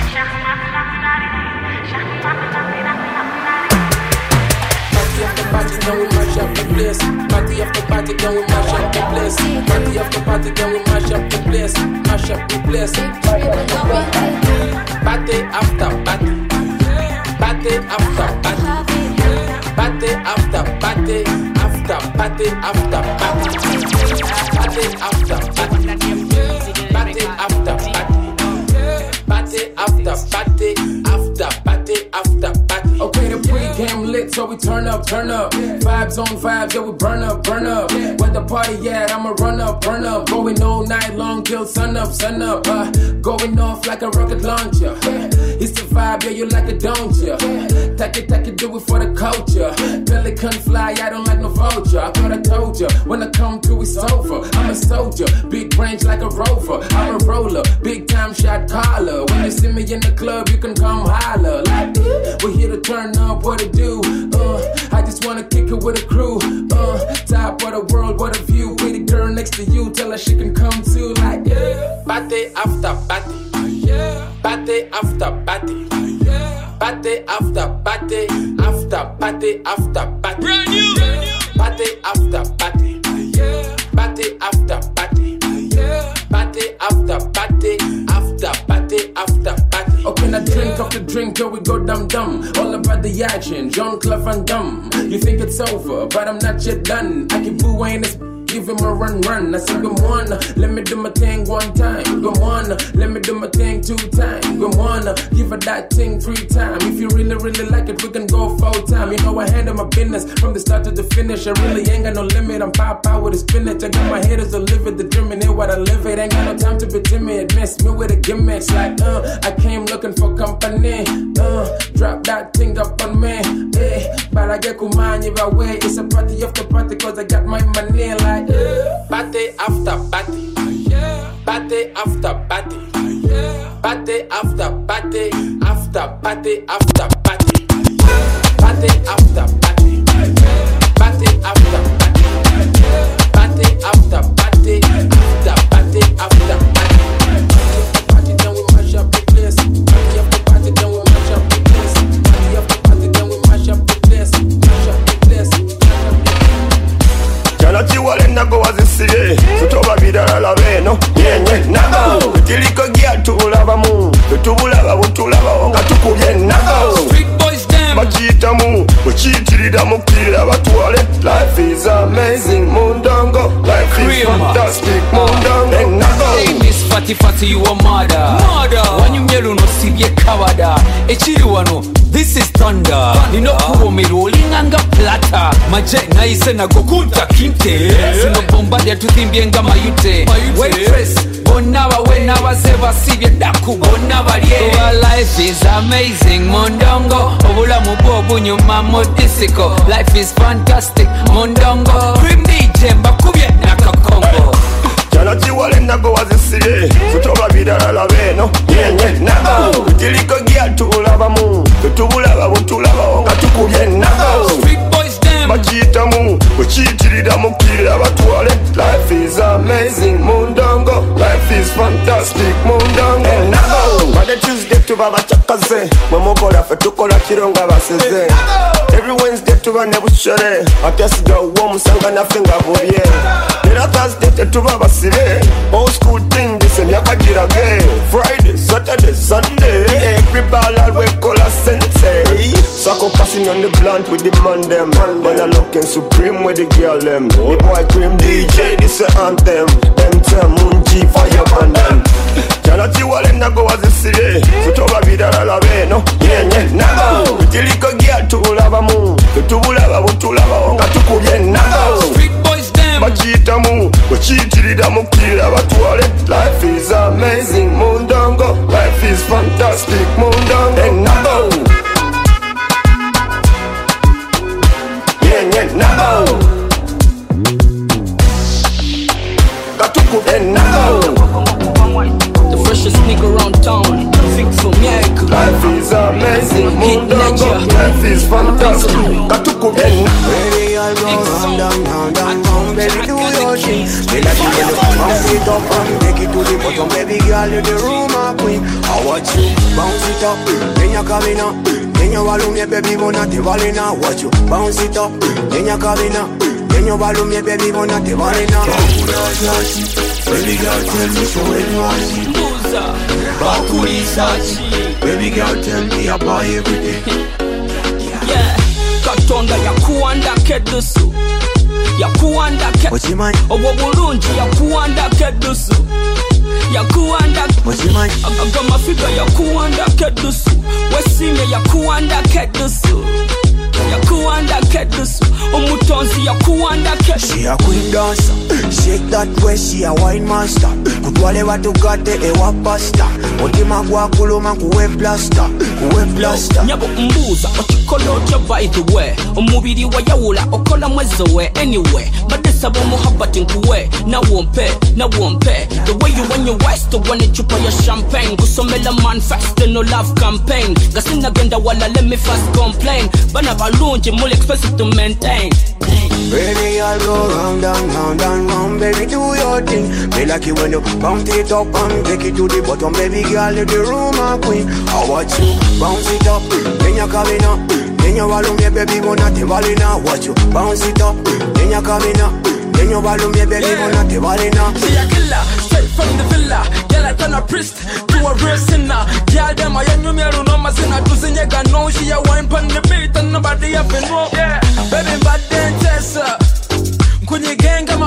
G: Party after party, then we mash up the place. Party after party, then we mash up the place. Mash up the place. Party after party. Party after party. Party after party. After party after party. Party after party. Party after party. Party after party. After party after party. Okay, the pre-game lit, so we turn up, turn up. Vibes on vibes, yeah, we burn up, burn up. Where the party at, I'ma run up, burn up. Going all night long till sun up, sun up. Uh, going off like a rocket launcher. It's the vibe, yeah, you like it, don't ya? Take it, take it, do it for the culture. Pelican fly, I don't like no vulture. I thought I told ya, when I come through, it's over. I'm a soldier, big range like a rover. I'm a roller, big time shot caller. When you see me in the club, you can come holler. Like, we're here to turn up, what it do? Uh, I just wanna kick it with a crew. Uh, top of the world, what a view. Pretty girl next to you, tell her she can come too. Like, yeah. Party after party. Party after party. Party after party. After party after party. Brand new. Party after party. Party after party. Party after party. After party after party. Okay, now drink off the drink till we go dum dum. All about the action, Jean-Claude Van Damme. You think it's over, but I'm not yet done. I keep booing this.
M: give him a run, run. I say, come on, let me do my thing one time. Come on, let me do my thing two times. Come on, give her that thing three times. If you really, really like it, we can go full time. You know I handle my business from the start to the finish. I really ain't got no limit. I'm pop out with a spinach. I got my haters to live it, determine what I live it. Ain't got no time to be timid. Mess me with a gimmicks like uh. I came looking for company. Uh, drop that thing up on me. Eh, but I get kumani by way. It's a party after party cause I got my money like uh. Party after party. Party after party. Party after party. After party after party. Party after party. Party after party. Party after party. After party after party. Party then we mash up the place. Party after party then we mash up the place. Party after party then we mash up the place. Mash up the place.
I: Jana chiwale nago wazisire Sutoba bidara la veno Yenye nago Tiliko gia tuulaba mu Tutubulaba butulaba Onga tukubye nago
A: Street boys them
I: Machita mu Wachitirida mukira batuwale Life is amazing Mundongo Life is fantastic Mundongo nago
A: Hey Miss Fatty Fatty you a mother Mother Wanyumyeru no sibye kawada Echiri wano This is thunder Nino kubo miroli nganga plata Maje na ise na gokunta kinte Sino bombardia tuthimbyenga mayute Waitress Bonaba wenaba seba sibye daku Bonaba lie Our life is amazing Mondongo Obula mubobu nyuma modisiko Life is fantastic Mondongo Cream D J mbakubye nakakongo
I: Jana chiwale nago wazisire Sutoba bidara la veno Yenye nago Tiliko gia tuulaba mu Tutubulaba butulaba Onga tukubye nago
A: Street boys them
I: Machita mu Wachitirida mukira batuwale Life is amazing Mundongo Life is fantastic Mundongo nago Monday Tuesday tubaba chakaze Mwamokola fe tukola kironga baseze Every Wednesday tuba nebuchere Atesiga uwo musanga na finga bubye Nera Thursday tuba basire Old school thing this and yakajira ge Friday, Saturday, Sunday Everybody always call a sensei Sako passing on the blunt with the man them When I looking supreme with the girl them The boy Cream D J this a anthem M T M Munji fire band them Jana chiwale nago wazisire Sutoba bidara la veno Yenye nago Tiliko gia tuulaba mu Tutubulaba butulaba Onga tukubye nago
A: Street boys them
I: Machita mu Wachitirida mukira batuwale Life is amazing Mundongo Life is fantastic Mundongo nago Yenye nago Katukubye nago
A: The freshest nigga around town Fix for me
I: Life is amazing Mundongo Life is fantastic Katukubye nago
C: Baby, I'll go round, down, down, down, down. Baby, do your thing. Me like you when you bounce it up and take it to the bottom. Baby girl, you the room a queen. I watch you bounce it up, then you come in up. Then you volume, yeah, baby, wanna te valina. Watch you bounce it up, then you come in up. Then you volume, yeah, baby, wanna te valina. Baby girl, tell me so when you want it. Bakuli Sachi. Baby girl, tell me about everything.
A: Yeah. Katonda yakuwanda kedusu Yakuwanda ke Owo bulungi yakuwanda kedusu Yakuwanda Agama figa yakuwanda kedusu Wesime yakuwanda kedusu Yakuwanda kedusu Umutonzi yakuwanda kedusu
C: She a queen dancer Shake that way, she a wine master Kutwale watu gate ewa pasta Otima kwa kuluma kuwe plasta Kuwe plasta
A: Nyabo mbuza ochikola otya by the way Omubiri wa yawula okola mwezo we Anyway Badesa bo muhabbati nkuwe Na wompe, na wompe The way you when you wise to when chupa ya champagne Kusomela man fast no love campaign Gasina genda wala let me fast complain Bana balunji mule expensive to maintain
C: Baby, I'll go round, down, round, down, round. Baby, do your thing. Me like it when you bounce it up and take it to the bottom. Baby girl, you the room a queen. I watch you bounce it up, then you come in up. Then you volume, yeah, baby, wanna te valina. Watch you bounce it up, then you come in up. Then you volume, yeah, baby, wanna te valina.
A: She a killer, straight from the villa. Girl, I turn a priest to a real sinner. Girl, them a young me no mazina. To sing a no, she a wine pon the beat and nobody have been know. Yeah, baby, bad then test her. Kwenye genga ma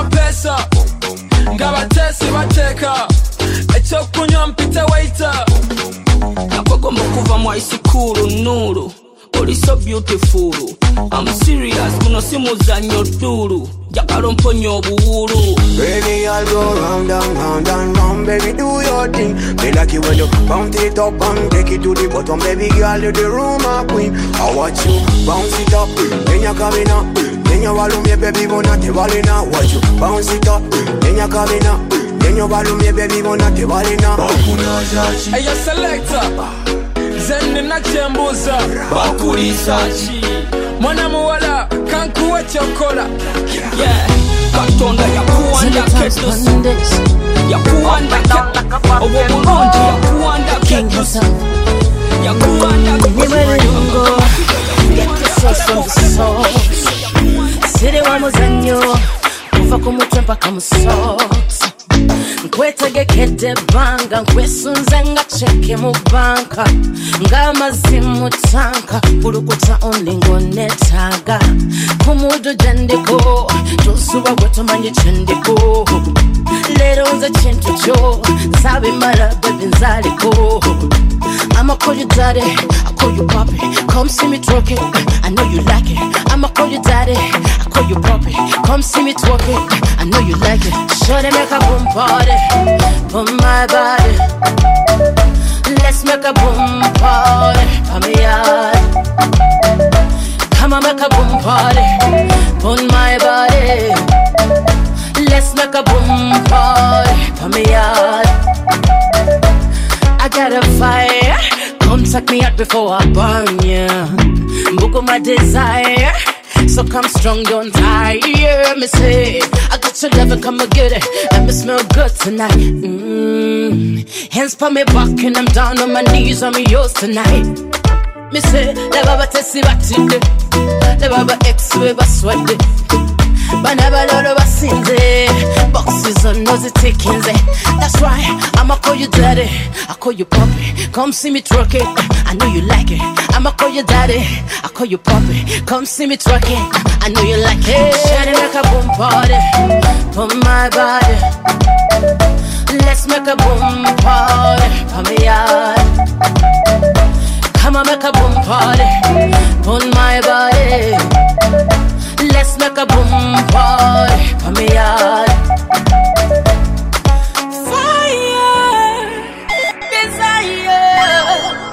M: amapesa nga batesi bateka ekyokunywa mpita waiter
A: nakwegomba kuva mu isikulu nuru oli so beautiful I'm serious muno simuzanyo dulu jakalo mponyo obuwulu
I: baby I'll go round and round and round baby do your thing me like it when you bounce it up and take it to the bottom baby girl you're the rumor queen I watch you bounce it up then you coming up then you wallow me baby wanna te walina watch you bounce it up then you coming up then you wallow me baby wanna te walina
M: hey yo selector Zende na chembuza
A: bakulisachi
M: mwana muwala kankuwe chokola
A: yeah katonda yakuwanda ketos yakuwanda obulungi yakuwanda ketos yakuwanda
J: nimelungo get the sauce from the sauce siri wa muzanyo kuva ku mutwe mpaka mu socks nkwetegekede banga nkwesunze nga cheke mu banka ng'amazimu tanka kulukuta only ngonetaga kumudu jandiko tusuba gwetomanye chendiko lero nze chintu kyo sabimala baby nzaliko I'ma call you daddy, I call you papi. Come see me twerking, I know you like it. I'ma call you daddy, I call you papi. Come see me twerking, I know you like it. Sure they make a boom party, boom my body. Let's make a boom party, for me yard. Come on, make a boom party, boom my body. Let's make a boom party, for me yard. I got a fire, come suck me out before I burn ya. Book my desire, so come strong, don't tire. Me say, I got your love and come and get it, and me smell good tonight. Mm. Hands on me back and I'm down on my knees, I'm yours tonight. Me say, the baba tesi batinde, the baba ex we baswade. Banaba lolo basinze, boxes on nose takinze. That's right, I'ma call you daddy, I call you papi. Come see me twerking, I know you like it. I'ma call you daddy, I call you papi. Come see me twerking, I know you like it. Shawty make a boom party, for my body. Let's make a boom party, for me yard. Come on, make a boom party, for my body. Let's make a boom party for me yard. Fire, desire,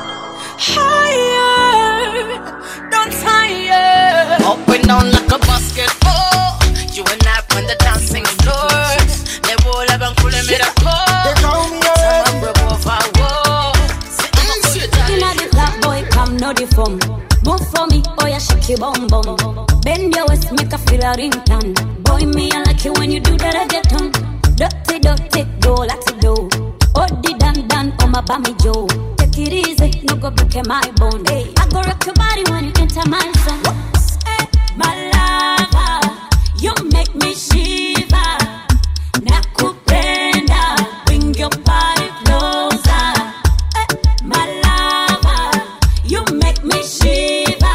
J: higher, don't tire. Up and down like a basketball. You and I on the dancing floor. They will have a cool miracle. They call me a broke off our wall.
E: You know the black boy come no the phone. Move for me, oh yeah, shake your bum bum. Bend your waist, make a feel a ringtone. Boy, me I like it when you do that I get on. Dirty, dirty, go like to do. Oh, the dan dan, oh my bammy Joe. Take it easy, no go break my bone. Hey, I go rock your body when you enter my zone. Hey, my lover, you make me shiver. Nakupenda, bring your body closer. Hey, my lover, you make me shiver.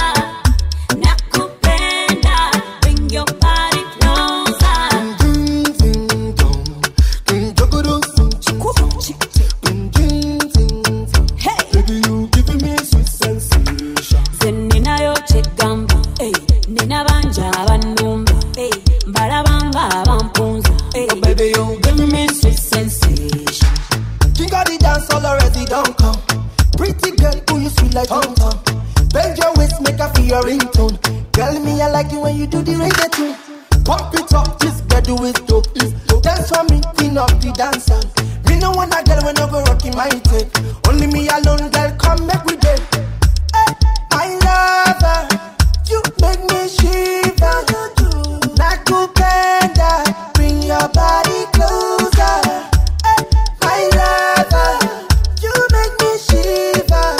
N: Like Tom Tom, bend your waist, make a feel your ringtone. Tell me I like it when you do the reggaeton. Pump it up, this bedu is dope. Dance for me, clean up the dancer. Me no want a girl when I go rocking my tape. Only me alone, girl, come make we date. Hey, my lover, you make me shiver. Nakupenda, bring your body closer. Hey, my lover, you make me shiver.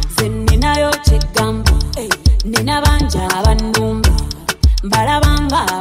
E: Nina banja bandumba, balabanga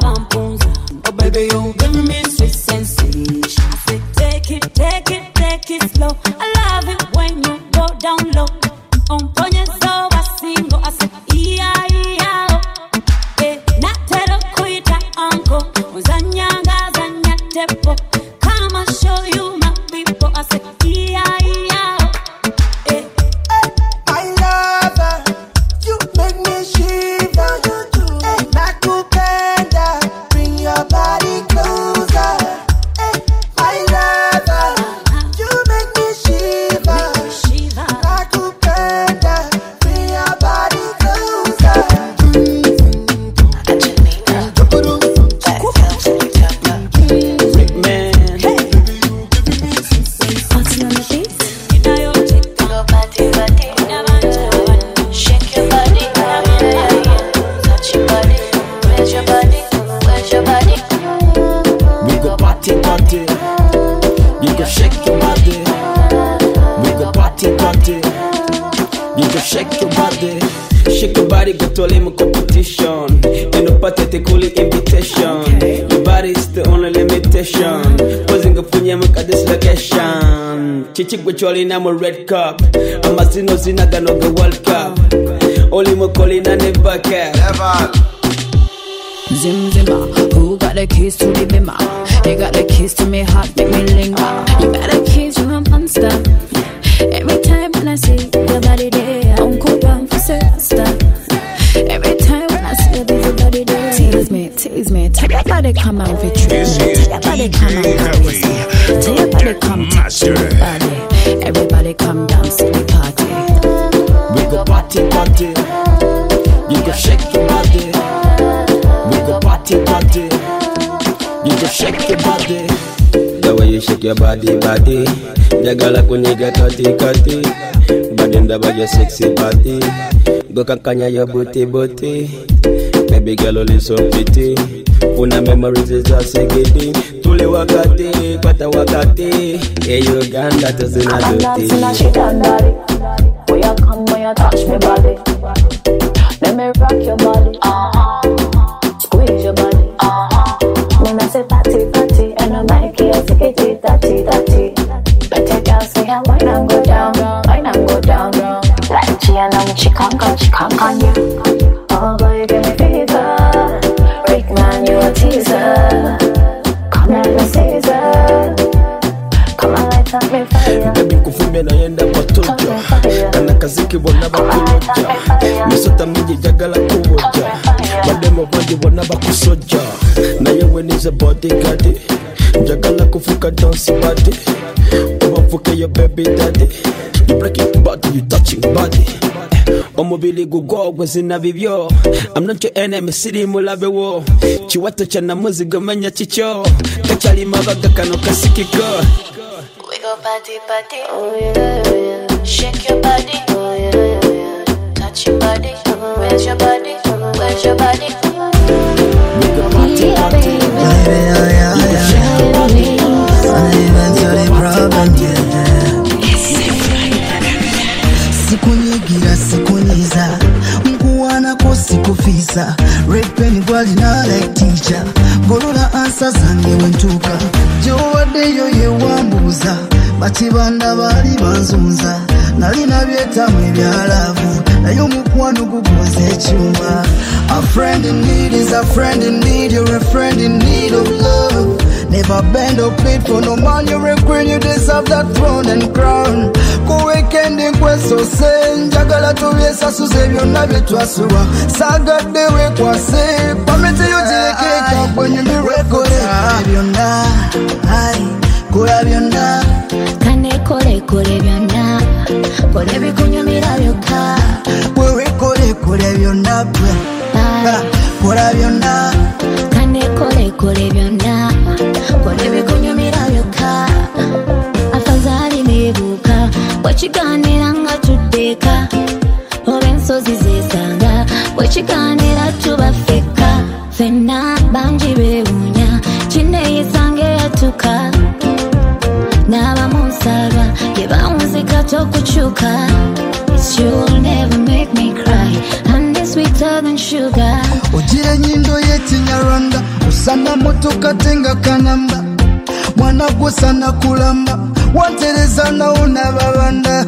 F: party. You go shake your body. We go party party. You go shake your body. Shake your body, go to a limo competition. In the party, take only invitation. Your body is the only limitation. Posing a punya muka dislocation. Chichik with you in a red cup. I'm a zino zinaga no the World Cup. Only mo calling and never care.
K: Zim zimmer, who got the keys to the bimmer? You got the keys to me heart, make me linger. You got the keys, you're a monster. Every time when I see your body there, I'm cool down for sister. Every time when I see your busy body there, tease me, tease me, tell your body come and retrieve me. Tell your body come and carry me. Tell your body come touch your body. Everybody come dance to the party.
F: We go party party. You go shake your body. We go party party. You go shake your body. The way you shake your body, body. Jagala kuniga kati kati. Badenda by your sexy body. Go kankanya your booty booty. Baby girl only so pretty. Una memories is a segedi. Tule wakati, kwata wakati. Hey Uganda tazina duty.
K: I'm dancing and she done body. When you come, when you touch me body. Let me rock your body. Uh-huh. Squeeze your body. Uh-huh. When I say party, party, and I make you take it, tatty, tatty. Better girl say how wine and go down, wine and go down. Like Gianna, chikanka, chikanka, yeah. Oh boy, you give me fever. Rick man, you a teaser. Come here, the Caesar. Come on, light up me fire.
F: Baby kufume na yenda patoja. Kana kaziki wana bakuloja. Misota mingi jagala kuwoja. Mademo bandi wana bakusoja. Na yewe nize bodyguard. Jagala kufuka dance body. Overfuka your baby daddy. You breaking body, you touching body. Omobili gugo gwezina vivyo. I'm not your enemy, siri mulabe wo. Chiwato chana muzigo manya chicho. Kachali mabaga kano kasikiko.
E: We go party, party, oh yeah, yeah. Shake your body, oh yeah, yeah. Touch your body, where's your body, where's your body?
F: We go party, party,
O: baby, oh yeah, yeah, yeah. Shake your body, and even to the problem, yeah. Sikunyigira, sikunyiza, mkuwana ko sikufisa. Repeni gwali na like teacher. Golola answer zange wentuka. Jowade yo ye wambuza. Batibanda bali banzunza. Nalina byetamwe byalavu. Nayo mukwano gugoze chuma. A friend in need is a friend in need. You're a friend in need of love. Never bend or plead for no man. You're a queen, you deserve that throne and crown. Go weekend in Queso Sen. Jagala to yesa suze byonna byetwasuba. Sagadde we kwase. Pamete yo jireke when you be record. Byonna, ai, kola byonna.
K: Kane kole kole byonna. Kole bikunyumira byokka.
O: Wewe kole kole byonna bwe. Kola byonna.
K: Kane kole kole byonna. Kole bikunyumira byokka. Afazali nebuka. Wachiganira nga tudeka. Oba ensozi zesanga. Wachiganira tubafeka. Fenna banji bewunya. Chine yesange yatuka. Naba munsarwa. Yeba muzika tokuchuka. It's you will never make me cry. And it's sweeter than sugar.
O: Ojire nyindo yetinyarwanda. Usana motoka tenga kanamba. Mwana gusana kulamba. Wantereza na unababanda.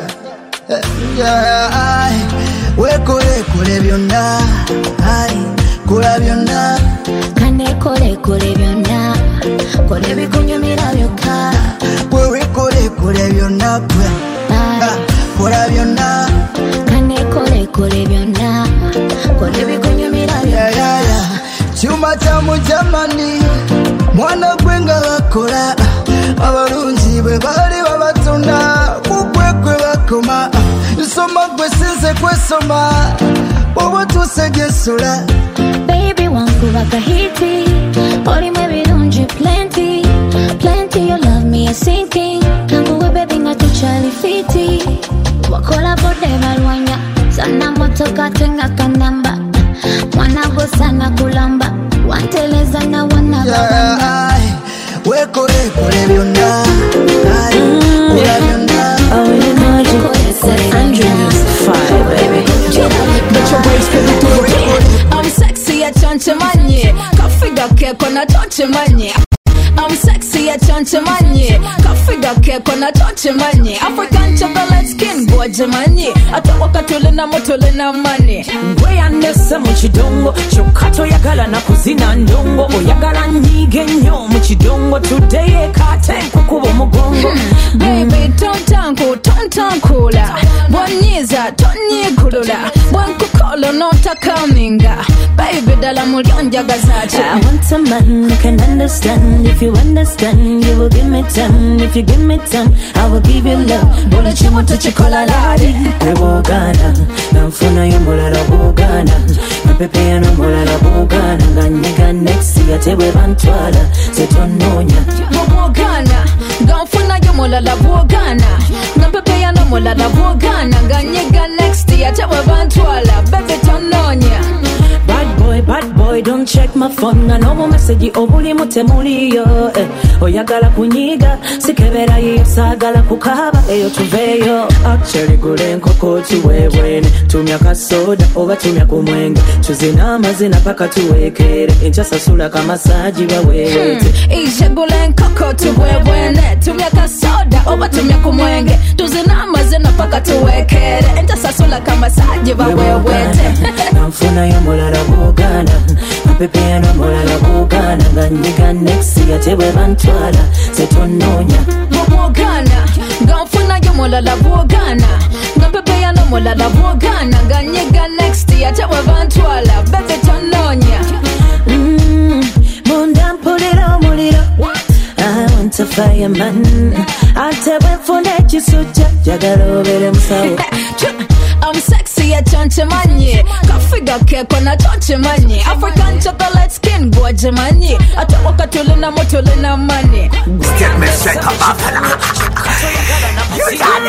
O: We kole kole byonna. Ai, kola byonna.
K: Kane kole kole byonna. Kole bikunyumira byokka.
O: We kole kole byonna. Kola byonna.
K: Kane kole kole byonna. Kole bikunyumira byokka.
O: Chuma cha mujamani. Mwana gwenga bakola. Abalungi bwe bali babatunda. Kukwekwe bakoma. Soma gwe sinze kwesoma. Obo tusegesula.
K: Baby wangu wakahiti. Oli mebirungi plenty. Plenty you love me a sinking. Kanguwe baby nga tuchali fiti. Wakola bode balwanya. Sana motoka tenga kanamba. Mwana go sana kulamba. Wanteleza na wana babamba.
O: We kore kore byonna Aye, kora byonna
K: Oh, you know you say Andrews fire, baby. But your waist could do it. I'm sexy at chonche manye. Kafiga ke kona chonche manye. I'm sexy at chonche manye. Kafiga ke kona chonche manye. African chocolate skin boy manye. Atawaka tole na motole na mane.
P: Ngwe andese mu kidongo kyokka toyagala na kuzina ndongo oyagala nyiige nnyo mu kidongo today ekate nkukuba omugongo
K: Baby tontanko tontankula bwanyiza tonyigulula bwankukolo notakaminga baby dala mulyanjagazaaki
P: I want a man who can understand. If you understand, you will give me ten. If you give me ten, I will give you love. Buli chimu tuchikola ladi Nebogana Namfuna yomulala bogana Mapepe ya nomulala bogana Ganyiga nexi ya tewe bantwala Zetononya
K: Bogana Ganfuna yomulala bogana Mapepe ya nomulala bogana Ganyiga nexi ya tewe bantwala Bebe tononya
P: Bad boy, bad boy, don't check my phone. I know my message, obuli mutemuli yo. Eh, oyagala kunyiga, sikebera ye sagala kukaba eyo tuveyo. Actually gule nkoko tuwewene, tumya kasoda oba tumya kumwenge. Tuzina amazina paka tuwekere, enchasa sula kama saji bawewete.
K: Ishe gule nkoko tuwewene, tumya kasoda oba tumya kumwenge. Tuzina amazina paka tuwekere, enchasa sula kama saji bawewete.
P: Namfuna yomulala bogana mapepe ya nomulala bogana ganyiga nexi ya tewe bantwala zetononya
K: bogana ganfuna yomulala bogana mapepe ya nomulala bogana ganyiga next ya tewe bantwala bebe tononya
P: munda mpulira omuliro I want a fireman atewe mfuna ekisujja jagala obere musawo
K: I'm sexy at chonche manye Kafiga ke kona chonche manye African chocolate skin boy manye Atawaka tole na motole na mane
I: Get me shake up You got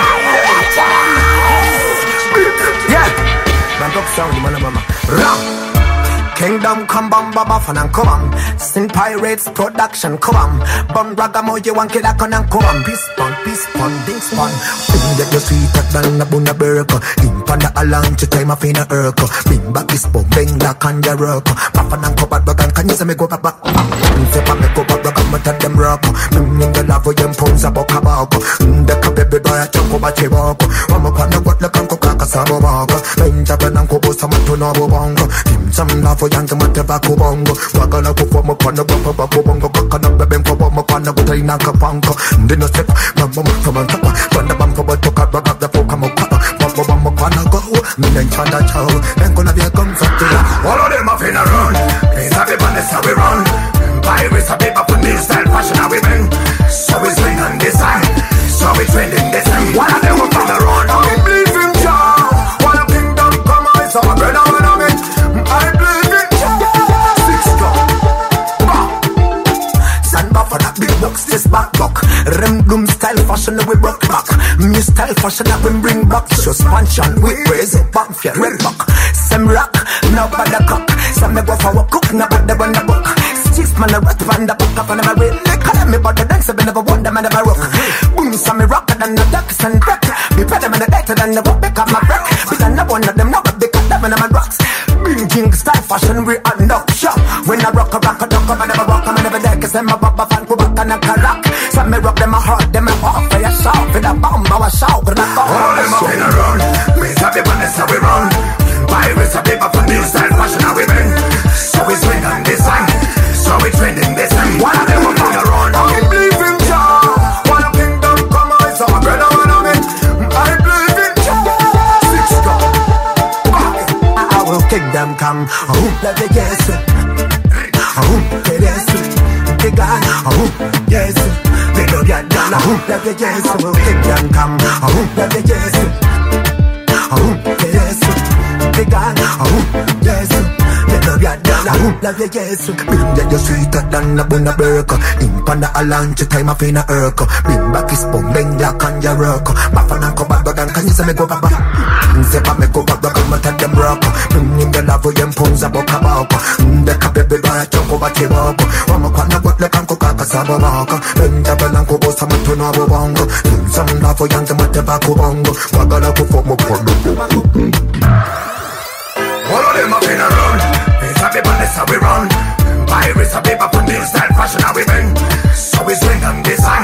I: Yeah Man talk sound man mama Ram Kingdom come bam baba fan and come on Sin Pirates production come on Bum ragamo you want killer con and come on Peace pon, peace pon, dings pon Bring that you sweeter than a buna burger In panda along to time of in a urkel Bring back this bum, bring that on your work Papa and covered bagan can you say me go back back Say pa me go back back and tell them rock Bring in the love for them pounds about kabako The kababy boy a chunk over chibako Mama pan the what the kanko kaka sabo bako Benja ben and kobo sama to no bongo Tim some love for young mateba kubongo Wagala kufomo kwana bapa kubongo Kakana beben kubomo kwana kutaina kapango Ndino step mama from on top Kwana bampo batoka baga the poka mokata Bamba bamba kwana go Mina nchanda chow Enkona vya kumfati All of them are finna run Please have it that's how we run Pirates are paper for this style fashion how we been So we swing on this side So we trending this time One of them are finna run I believe in Jah One of kingdom come on It's our brother when I'm in I believe in for that big box, this back buck. Rem bloom style fashion we rock back. Me style fashion that we bring back. Suspension with raise back for red buck. Some rock, now by the cock. Some me go for a cook, now by the one the book. Sticks man a rat van the back up and I'm a real lick. Call me but the dance I never wonder man never rock. Boom, some me rocker than the ducks and wreck. Be better than the better than the book back up my wreck. But I never one of them now but they cut them and I'm a rocks. Bring king style fashion we unlock shop. When I rock a rock a duck I never rock I never deck. Cause I'm a baba fan go back and a carack. Some me rock them a heart them a off for your shout. For the bomb I was shout for the bomb. All them up in a run. We have the one that's how we run. Pirates are paper for new style fashion how we been. So we swing on this side. So we trending this time. One of them up in a run. I believe in Jah. One of kingdom come on. So my brother one of it. I believe in Jah. Six go. I will kingdom come. Oh, let the yes. Oh, yes. The God. Oh, yes. They don't get done. Oh, let the yes. Will kingdom come. Oh, let the yes. Oh, yes. The God. Oh, yes.
Q: love ya dollar. Love ya yes. Bring that you sweeter than a bun a burger. Imp on the alanche time of in a urk. Bring back his bum bang black on your work. Bafana ko bad bag and can you say me go baba? Sepa me go bad bag and mata dem rock. Bring in the love of them pounds a buck a buck. The kape be ba chonko ba tiboko. Wama kwa na kwa le kanko kaka saba baka. Benda belanko bo sama tuna bo bongo. Some love for young to mata bako bongo. Wagala ko for mo kono. All of them up in a run. It's a paper, that's how we run. Pirates a paper from new style fashion how we bend. So we swing and design.